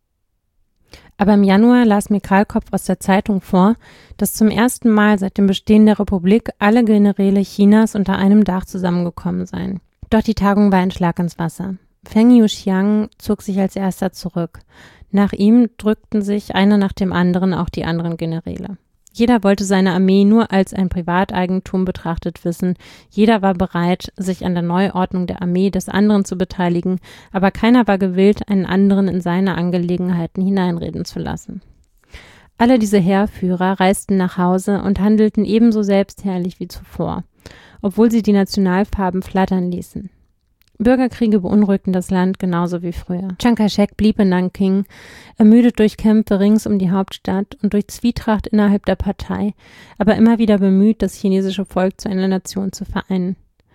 [SPEAKER 7] Aber im Januar las mir Kahlkopf aus der Zeitung vor, dass zum ersten Mal seit dem Bestehen der Republik alle Generäle Chinas unter einem Dach zusammengekommen seien. Doch die Tagung war ein Schlag ins Wasser. Feng Yuxiang zog sich als erster zurück. Nach ihm drückten sich einer nach dem anderen auch die anderen Generäle. Jeder wollte seine Armee nur als ein Privateigentum betrachtet wissen. Jeder war bereit, sich an der Neuordnung der Armee des anderen zu beteiligen, aber keiner war gewillt, einen anderen in seine Angelegenheiten hineinreden zu lassen. Alle diese Heerführer reisten nach Hause und handelten ebenso selbstherrlich wie zuvor, obwohl sie die Nationalfarben flattern ließen. Bürgerkriege beunruhigten das Land genauso wie früher. Chiang Kai-shek blieb in Nanking, ermüdet durch Kämpfe rings um die Hauptstadt und durch Zwietracht innerhalb der Partei, aber immer wieder bemüht, das chinesische Volk zu einer Nation zu vereinen.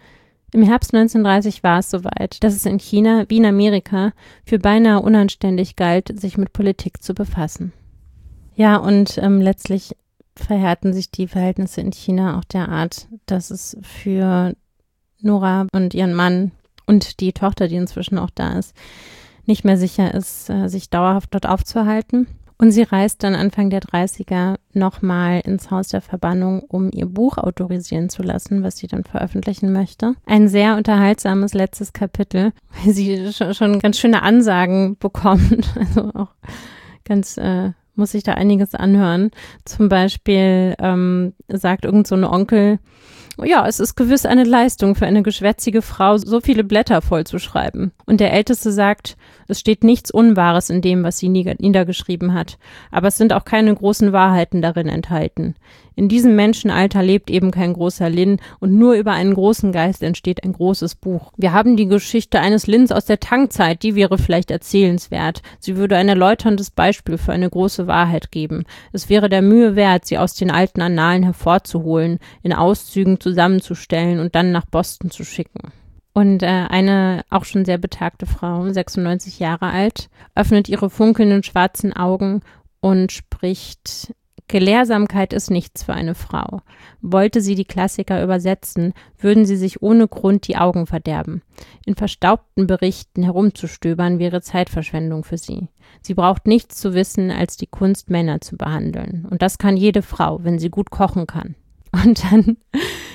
[SPEAKER 7] Im Herbst neunzehnhundertdreißig war es soweit, dass es in China wie in Amerika für beinahe unanständig galt, sich mit Politik zu befassen. Ja, und ähm, letztlich verhärten sich die Verhältnisse in China auch derart, dass es für Nora und ihren Mann und die Tochter, die inzwischen auch da ist, nicht mehr sicher ist, sich dauerhaft dort aufzuhalten. Und sie reist dann Anfang der dreißiger nochmal ins Haus der Verbannung, um ihr Buch autorisieren zu lassen, was sie dann veröffentlichen möchte. Ein sehr unterhaltsames letztes Kapitel, weil sie schon ganz schöne Ansagen bekommt. Also auch ganz, äh, muss sich da einiges anhören. Zum Beispiel ähm, sagt irgend so ein Onkel: Ja, es ist gewiss eine Leistung für eine geschwätzige Frau, so viele Blätter vollzuschreiben. Und der Älteste sagt, es steht nichts Unwahres in dem, was sie niedergeschrieben hat, aber es sind auch keine großen Wahrheiten darin enthalten. In diesem Menschenalter lebt eben kein großer Lin und nur über einen großen Geist entsteht ein großes Buch. Wir haben die Geschichte eines Lins aus der Tang-Zeit, die wäre vielleicht erzählenswert. Sie würde ein erläuterndes Beispiel für eine große Wahrheit geben. Es wäre der Mühe wert, sie aus den alten Annalen hervorzuholen, in Auszügen zusammenzustellen und dann nach Boston zu schicken. Und äh, eine auch schon sehr betagte Frau, sechsundneunzig Jahre alt, öffnet ihre funkelnden schwarzen Augen und spricht: Gelehrsamkeit ist nichts für eine Frau. Wollte sie die Klassiker übersetzen, würden sie sich ohne Grund die Augen verderben. In verstaubten Berichten herumzustöbern wäre Zeitverschwendung für sie. Sie braucht nichts zu wissen, als die Kunst, Männer zu behandeln. Und das kann jede Frau, wenn sie gut kochen kann. Und dann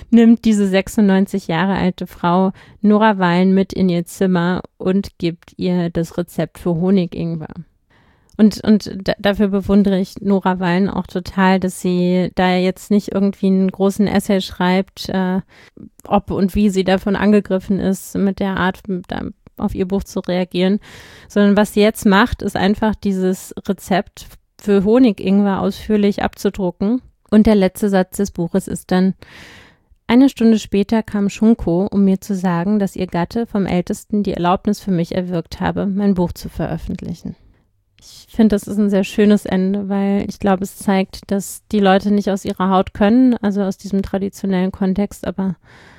[SPEAKER 7] nimmt diese sechsundneunzig Jahre alte Frau Nora Wahlen mit in ihr Zimmer und gibt ihr das Rezept für Honigingwer. Und, und da, dafür bewundere ich Nora Wahlen auch total, dass sie da jetzt nicht irgendwie einen großen Essay schreibt, äh, ob und wie sie davon angegriffen ist, mit der Art da auf ihr Buch zu reagieren, sondern was sie jetzt macht, ist einfach dieses Rezept für Honigingwer ausführlich abzudrucken. Und der letzte Satz des Buches ist dann: Eine Stunde später kam Shunko, um mir zu sagen, dass ihr Gatte vom Ältesten die Erlaubnis für mich erwirkt habe, mein Buch zu veröffentlichen. Ich finde, das ist ein sehr schönes Ende, weil ich glaube, es zeigt, dass die Leute nicht aus ihrer Haut können, also aus diesem traditionellen Kontext, aber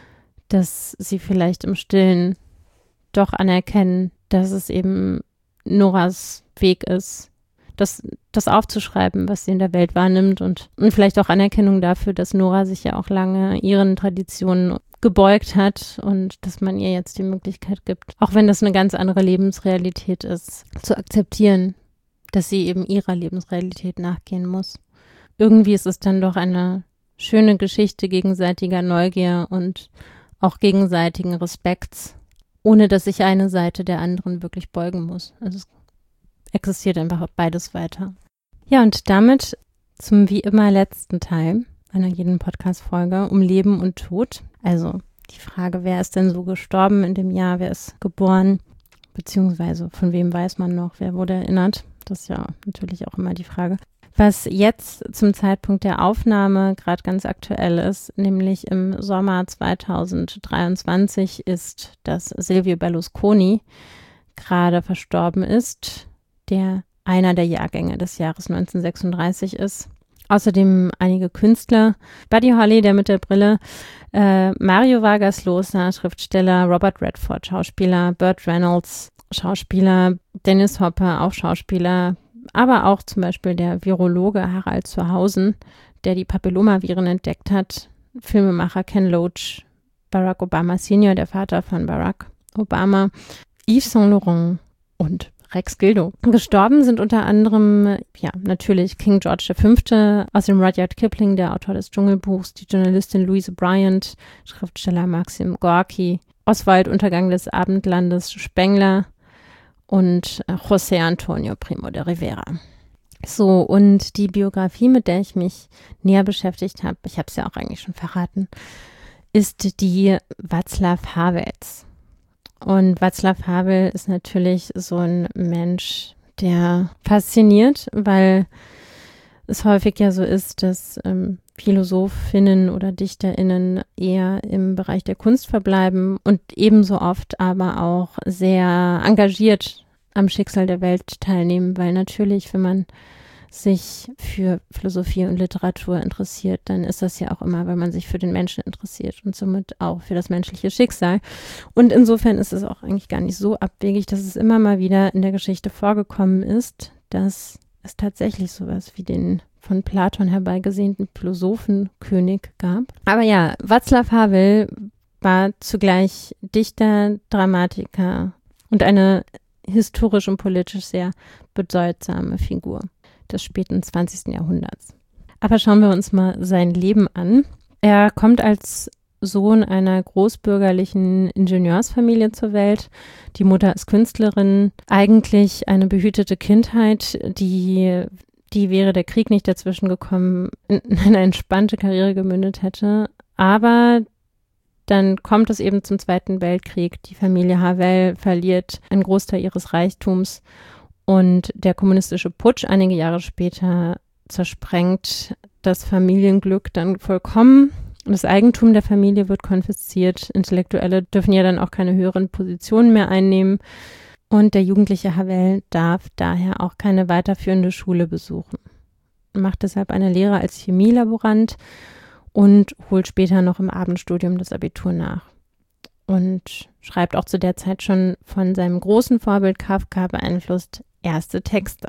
[SPEAKER 7] dass sie vielleicht im Stillen doch anerkennen, dass es eben Noras Weg ist, das, das aufzuschreiben, was sie in der Welt wahrnimmt und, und vielleicht auch Anerkennung dafür, dass Nora sich ja auch lange ihren Traditionen gebeugt hat und dass man ihr jetzt die Möglichkeit gibt, auch wenn das eine ganz andere Lebensrealität ist, zu akzeptieren, dass sie eben ihrer Lebensrealität nachgehen muss. Irgendwie ist es dann doch eine schöne Geschichte gegenseitiger Neugier und auch gegenseitigen Respekts, ohne dass sich eine Seite der anderen wirklich beugen muss. Also es existiert einfach beides weiter. Ja, und damit zum wie immer letzten Teil einer jeden Podcast-Folge um Leben und Tod. Also die Frage, wer ist denn so gestorben in dem Jahr, wer ist geboren, beziehungsweise von wem weiß man noch, wer wurde erinnert. Das ist ja natürlich auch immer die Frage. Was jetzt zum Zeitpunkt der Aufnahme gerade ganz aktuell ist, nämlich im Sommer zweitausenddreiundzwanzig, ist, dass Silvio Berlusconi gerade verstorben ist, der einer der Jahrgänge des Jahres neunzehnhundertsechsunddreißig ist. Außerdem einige Künstler, Buddy Holly, der mit der Brille, äh, Mario Vargas Llosa, Schriftsteller, Robert Redford, Schauspieler, Burt Reynolds, Schauspieler, Dennis Hopper, auch Schauspieler, aber auch zum Beispiel der Virologe Harald Zuhausen, der die Papillomaviren entdeckt hat, Filmemacher Ken Loach, Barack Obama Senior, der Vater von Barack Obama, Yves Saint Laurent und Rex Gildo. Gestorben sind unter anderem, ja, natürlich King George der Fünfte, außerdem Rudyard Kipling, der Autor des Dschungelbuchs, die Journalistin Louise Bryant, Schriftsteller Maxim Gorki, Oswald, Untergang des Abendlandes, Spengler und José Antonio Primo de Rivera. So, und die Biografie, mit der ich mich näher beschäftigt habe, ich habe es ja auch eigentlich schon verraten, ist die Václav Havels. Und Václav Havel ist natürlich so ein Mensch, der fasziniert, weil es häufig ja so ist, dass ähm, Philosophinnen oder DichterInnen eher im Bereich der Kunst verbleiben und ebenso oft aber auch sehr engagiert am Schicksal der Welt teilnehmen, weil natürlich, wenn man sich für Philosophie und Literatur interessiert, dann ist das ja auch immer, weil man sich für den Menschen interessiert und somit auch für das menschliche Schicksal. Und insofern ist es auch eigentlich gar nicht so abwegig, dass es immer mal wieder in der Geschichte vorgekommen ist, dass es tatsächlich sowas wie den von Platon herbeigesehnten Philosophenkönig gab. Aber ja, Václav Havel war zugleich Dichter, Dramatiker und eine historisch und politisch sehr bedeutsame Figur des späten zwanzigsten Jahrhunderts. Aber schauen wir uns mal sein Leben an. Er kommt als Sohn einer großbürgerlichen Ingenieursfamilie zur Welt. Die Mutter ist Künstlerin. Eigentlich eine behütete Kindheit, die, die wäre der Krieg nicht dazwischen gekommen, in eine entspannte Karriere gemündet hätte. Aber dann kommt es eben zum Zweiten Weltkrieg. Die Familie Havel verliert einen Großteil ihres Reichtums und der kommunistische Putsch einige Jahre später zersprengt das Familienglück dann vollkommen. Das Eigentum der Familie wird konfisziert. Intellektuelle dürfen ja dann auch keine höheren Positionen mehr einnehmen. Und der jugendliche Havel darf daher auch keine weiterführende Schule besuchen. Er macht deshalb eine Lehre als Chemielaborant und holt später noch im Abendstudium das Abitur nach. Und schreibt auch zu der Zeit schon von seinem großen Vorbild Kafka beeinflusst erste Texte.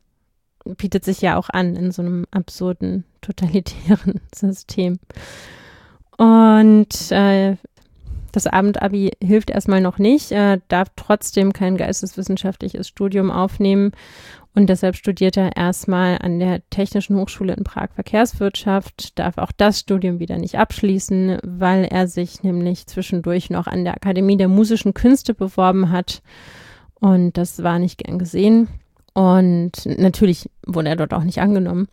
[SPEAKER 7] Bietet sich ja auch an in so einem absurden, totalitären System. Und äh, Das Abendabi hilft erstmal noch nicht, er darf trotzdem kein geisteswissenschaftliches Studium aufnehmen und deshalb studiert er erstmal an der Technischen Hochschule in Prag Verkehrswirtschaft, darf auch das Studium wieder nicht abschließen, weil er sich nämlich zwischendurch noch an der Akademie der Musischen Künste beworben hat und das war nicht gern gesehen und natürlich wurde er dort auch nicht angenommen.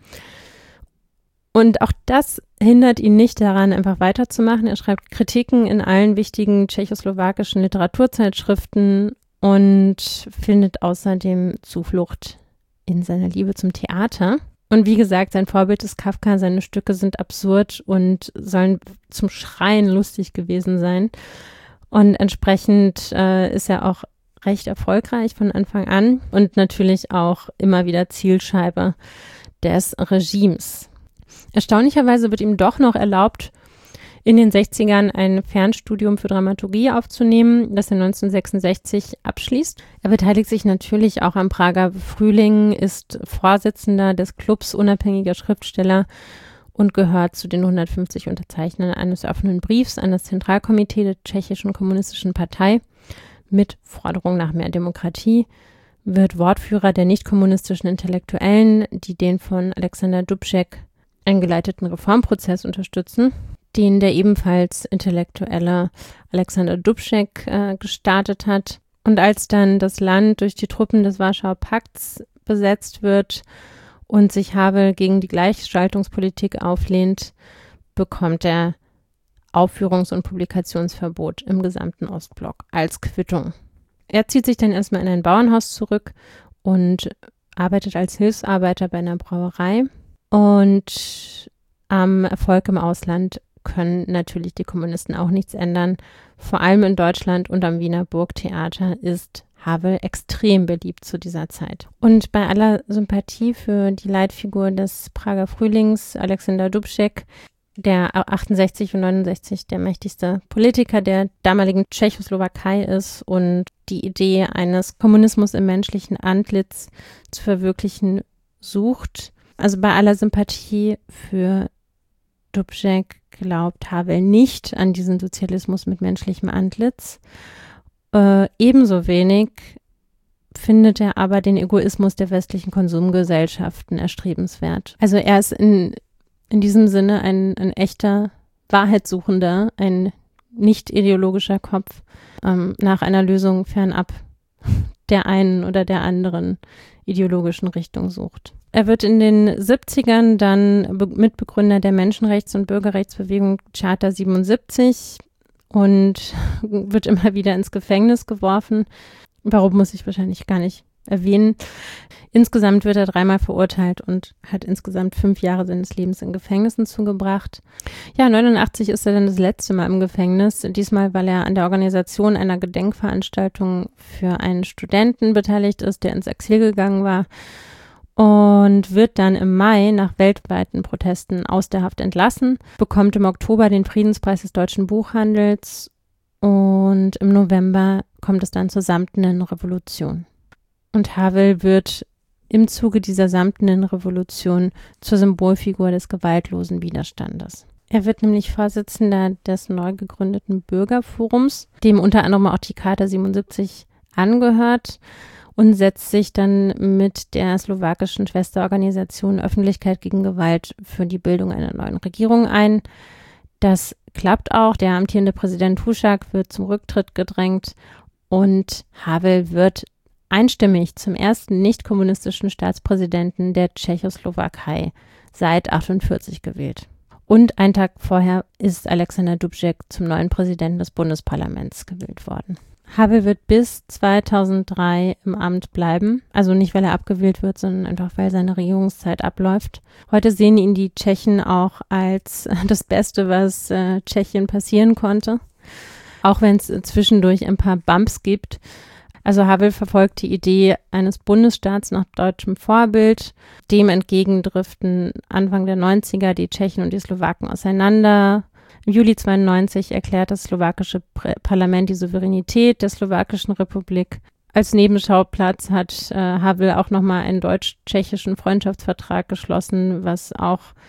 [SPEAKER 7] Und auch das hindert ihn nicht daran, einfach weiterzumachen. Er schreibt Kritiken in allen wichtigen tschechoslowakischen Literaturzeitschriften und findet außerdem Zuflucht in seiner Liebe zum Theater. Und wie gesagt, sein Vorbild ist Kafka. Seine Stücke sind absurd und sollen zum Schreien lustig gewesen sein. Und entsprechend äh, ist er auch recht erfolgreich von Anfang an und natürlich auch immer wieder Zielscheibe des Regimes. Erstaunlicherweise wird ihm doch noch erlaubt, in den sechzigern ein Fernstudium für Dramaturgie aufzunehmen, das er neunzehnhundertsechsundsechzig abschließt. Er beteiligt sich natürlich auch am Prager Frühling, ist Vorsitzender des Clubs unabhängiger Schriftsteller und gehört zu den hundertfünfzig Unterzeichnern eines offenen Briefs an das Zentralkomitee der Tschechischen Kommunistischen Partei mit Forderung nach mehr Demokratie, wird Wortführer der nicht-kommunistischen Intellektuellen, die den von Alexander Dubček eingeleiteten Reformprozess unterstützen, den der ebenfalls intellektuelle Alexander Dubček äh, gestartet hat. Und als dann das Land durch die Truppen des Warschauer Pakts besetzt wird und sich Havel gegen die Gleichschaltungspolitik auflehnt, bekommt er Aufführungs- und Publikationsverbot im gesamten Ostblock als Quittung. Er zieht sich dann erstmal in ein Bauernhaus zurück und arbeitet als Hilfsarbeiter bei einer Brauerei. Und am Erfolg im Ausland können natürlich die Kommunisten auch nichts ändern. Vor allem in Deutschland und am Wiener Burgtheater ist Havel extrem beliebt zu dieser Zeit. Und bei aller Sympathie für die Leitfigur des Prager Frühlings, Alexander Dubček, der achtundsechzig und neunundsechzig der mächtigste Politiker der damaligen Tschechoslowakei ist und die Idee eines Kommunismus im menschlichen Antlitz zu verwirklichen sucht. Also bei aller Sympathie für Dubček glaubt Havel nicht an diesen Sozialismus mit menschlichem Antlitz. Äh, ebenso wenig findet er aber den Egoismus der westlichen Konsumgesellschaften erstrebenswert. Also er ist in, in diesem Sinne ein, ein echter Wahrheitssuchender, ein nicht ideologischer Kopf ähm, nach einer Lösung fernab der einen oder der anderen ideologischen Richtung sucht. Er wird in den siebzigern dann Mitbegründer der Menschenrechts- und Bürgerrechtsbewegung Charta siebenundsiebzig und wird immer wieder ins Gefängnis geworfen. Warum, muss ich wahrscheinlich gar nicht erwähnen. Insgesamt wird er dreimal verurteilt und hat insgesamt fünf Jahre seines Lebens in Gefängnissen zugebracht. Ja, neunundachtzig ist er dann das letzte Mal im Gefängnis, diesmal weil er an der Organisation einer Gedenkveranstaltung für einen Studenten beteiligt ist, der ins Exil gegangen war. Und wird dann im Mai nach weltweiten Protesten aus der Haft entlassen, bekommt im Oktober den Friedenspreis des deutschen Buchhandels und im November kommt es dann zur Samtenen Revolution. Und Havel wird im Zuge dieser Samtenen Revolution zur Symbolfigur des gewaltlosen Widerstandes. Er wird nämlich Vorsitzender des neu gegründeten Bürgerforums, dem unter anderem auch die Charta siebenundsiebzig angehört, und setzt sich dann mit der slowakischen Schwesterorganisation Öffentlichkeit gegen Gewalt für die Bildung einer neuen Regierung ein. Das klappt auch. Der amtierende Präsident Hušák wird zum Rücktritt gedrängt und Havel wird einstimmig zum ersten nicht-kommunistischen Staatspräsidenten der Tschechoslowakei seit achtundvierzig gewählt. Und einen Tag vorher ist Alexander Dubček zum neuen Präsidenten des Bundesparlaments gewählt worden. Havel wird bis zweitausenddrei im Amt bleiben, also nicht, weil er abgewählt wird, sondern einfach, weil seine Regierungszeit abläuft. Heute sehen ihn die Tschechen auch als das Beste, was äh, Tschechien passieren konnte, auch wenn es zwischendurch ein paar Bumps gibt. Also Havel verfolgt die Idee eines Bundesstaats nach deutschem Vorbild. Dem entgegen driften Anfang der neunziger die Tschechen und die Slowaken auseinander. Im Juli zweiundneunzig erklärt das slowakische Parlament die Souveränität der slowakischen Republik. Als Nebenschauplatz hat äh, Havel auch nochmal einen deutsch-tschechischen Freundschaftsvertrag geschlossen, was auch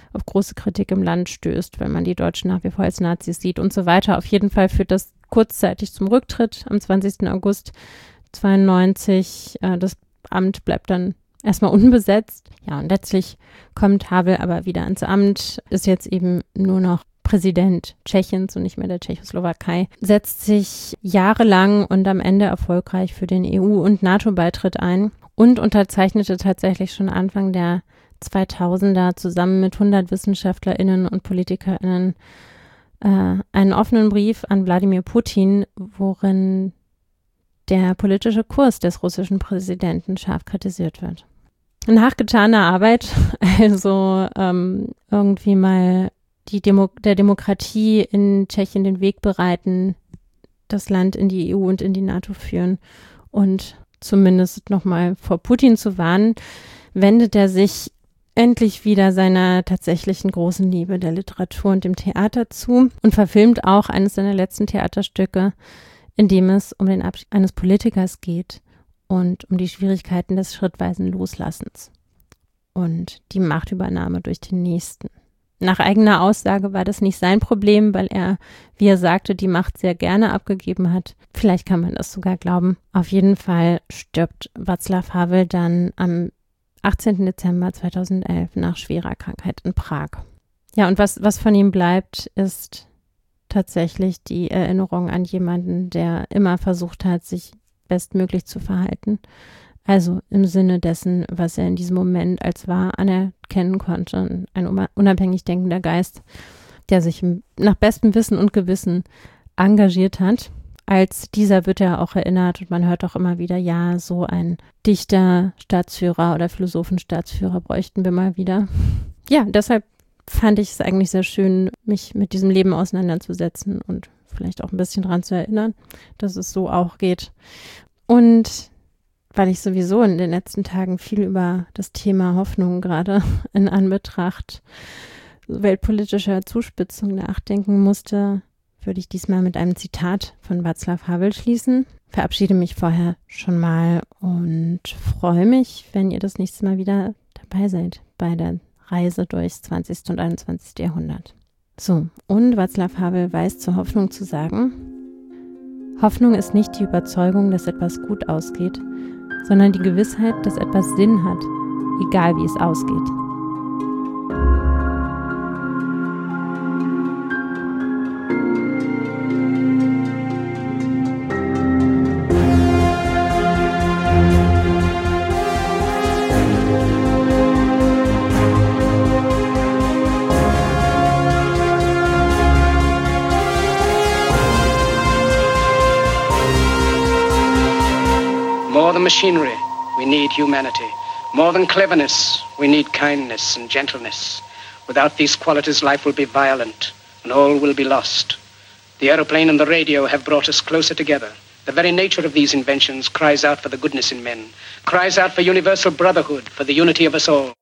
[SPEAKER 7] auf große Kritik im Land stößt, wenn man die Deutschen nach wie vor als Nazis sieht und so weiter. Auf jeden Fall führt das kurzzeitig zum Rücktritt am zwanzigsten August zweiundneunzig. Äh, das Amt bleibt dann erstmal unbesetzt. Ja, und letztlich kommt Havel aber wieder ans Amt, ist jetzt eben nur noch Präsident Tschechiens und nicht mehr der Tschechoslowakei, setzt sich jahrelang und am Ende erfolgreich für den E U- und NATO-Beitritt ein und unterzeichnete tatsächlich schon Anfang der zweitausender zusammen mit hundert WissenschaftlerInnen und PolitikerInnen äh, einen offenen Brief an Wladimir Putin, worin der politische Kurs des russischen Präsidenten scharf kritisiert wird. Nach getaner Arbeit, also ähm, irgendwie mal die Demo- der Demokratie in Tschechien den Weg bereiten, das Land in die E U und in die NATO führen und zumindest nochmal vor Putin zu warnen, wendet er sich endlich wieder seiner tatsächlichen großen Liebe der Literatur und dem Theater zu und verfilmt auch eines seiner letzten Theaterstücke, in dem es um den Abschied eines Politikers geht und um die Schwierigkeiten des schrittweisen Loslassens und die Machtübernahme durch den Nächsten. Nach eigener Aussage war das nicht sein Problem, weil er, wie er sagte, die Macht sehr gerne abgegeben hat. Vielleicht kann man das sogar glauben. Auf jeden Fall stirbt Václav Havel dann am achtzehnten Dezember zweitausendelf nach schwerer Krankheit in Prag. Ja, und was, was von ihm bleibt, ist tatsächlich die Erinnerung an jemanden, der immer versucht hat, sich bestmöglich zu verhalten. Also im Sinne dessen, was er in diesem Moment als wahr anerkennen konnte. Ein unabhängig denkender Geist, der sich nach bestem Wissen und Gewissen engagiert hat. Als dieser wird er auch erinnert und man hört auch immer wieder, ja, so ein Dichter, Staatsführer oder Philosophen-Staatsführer bräuchten wir mal wieder. Ja, deshalb fand ich es eigentlich sehr schön, mich mit diesem Leben auseinanderzusetzen und vielleicht auch ein bisschen daran zu erinnern, dass es so auch geht. Und weil ich sowieso in den letzten Tagen viel über das Thema Hoffnung gerade in Anbetracht weltpolitischer Zuspitzung nachdenken musste, würde ich diesmal mit einem Zitat von Václav Havel schließen. Verabschiede mich vorher schon mal und freue mich, wenn ihr das nächste Mal wieder dabei seid bei der Reise durchs zwanzigste und einundzwanzigste Jahrhundert. So, und Václav Havel weiß zur Hoffnung zu sagen: Hoffnung ist nicht die Überzeugung, dass etwas gut ausgeht, sondern die Gewissheit, dass etwas Sinn hat, egal wie es ausgeht.
[SPEAKER 9] More than machinery, we need humanity. More than cleverness, we need kindness and gentleness. Without these qualities, life will be violent and all will be lost. The aeroplane and the radio have brought us closer together. The very nature of these inventions cries out for the goodness in men, cries out for universal brotherhood, for the unity of us all.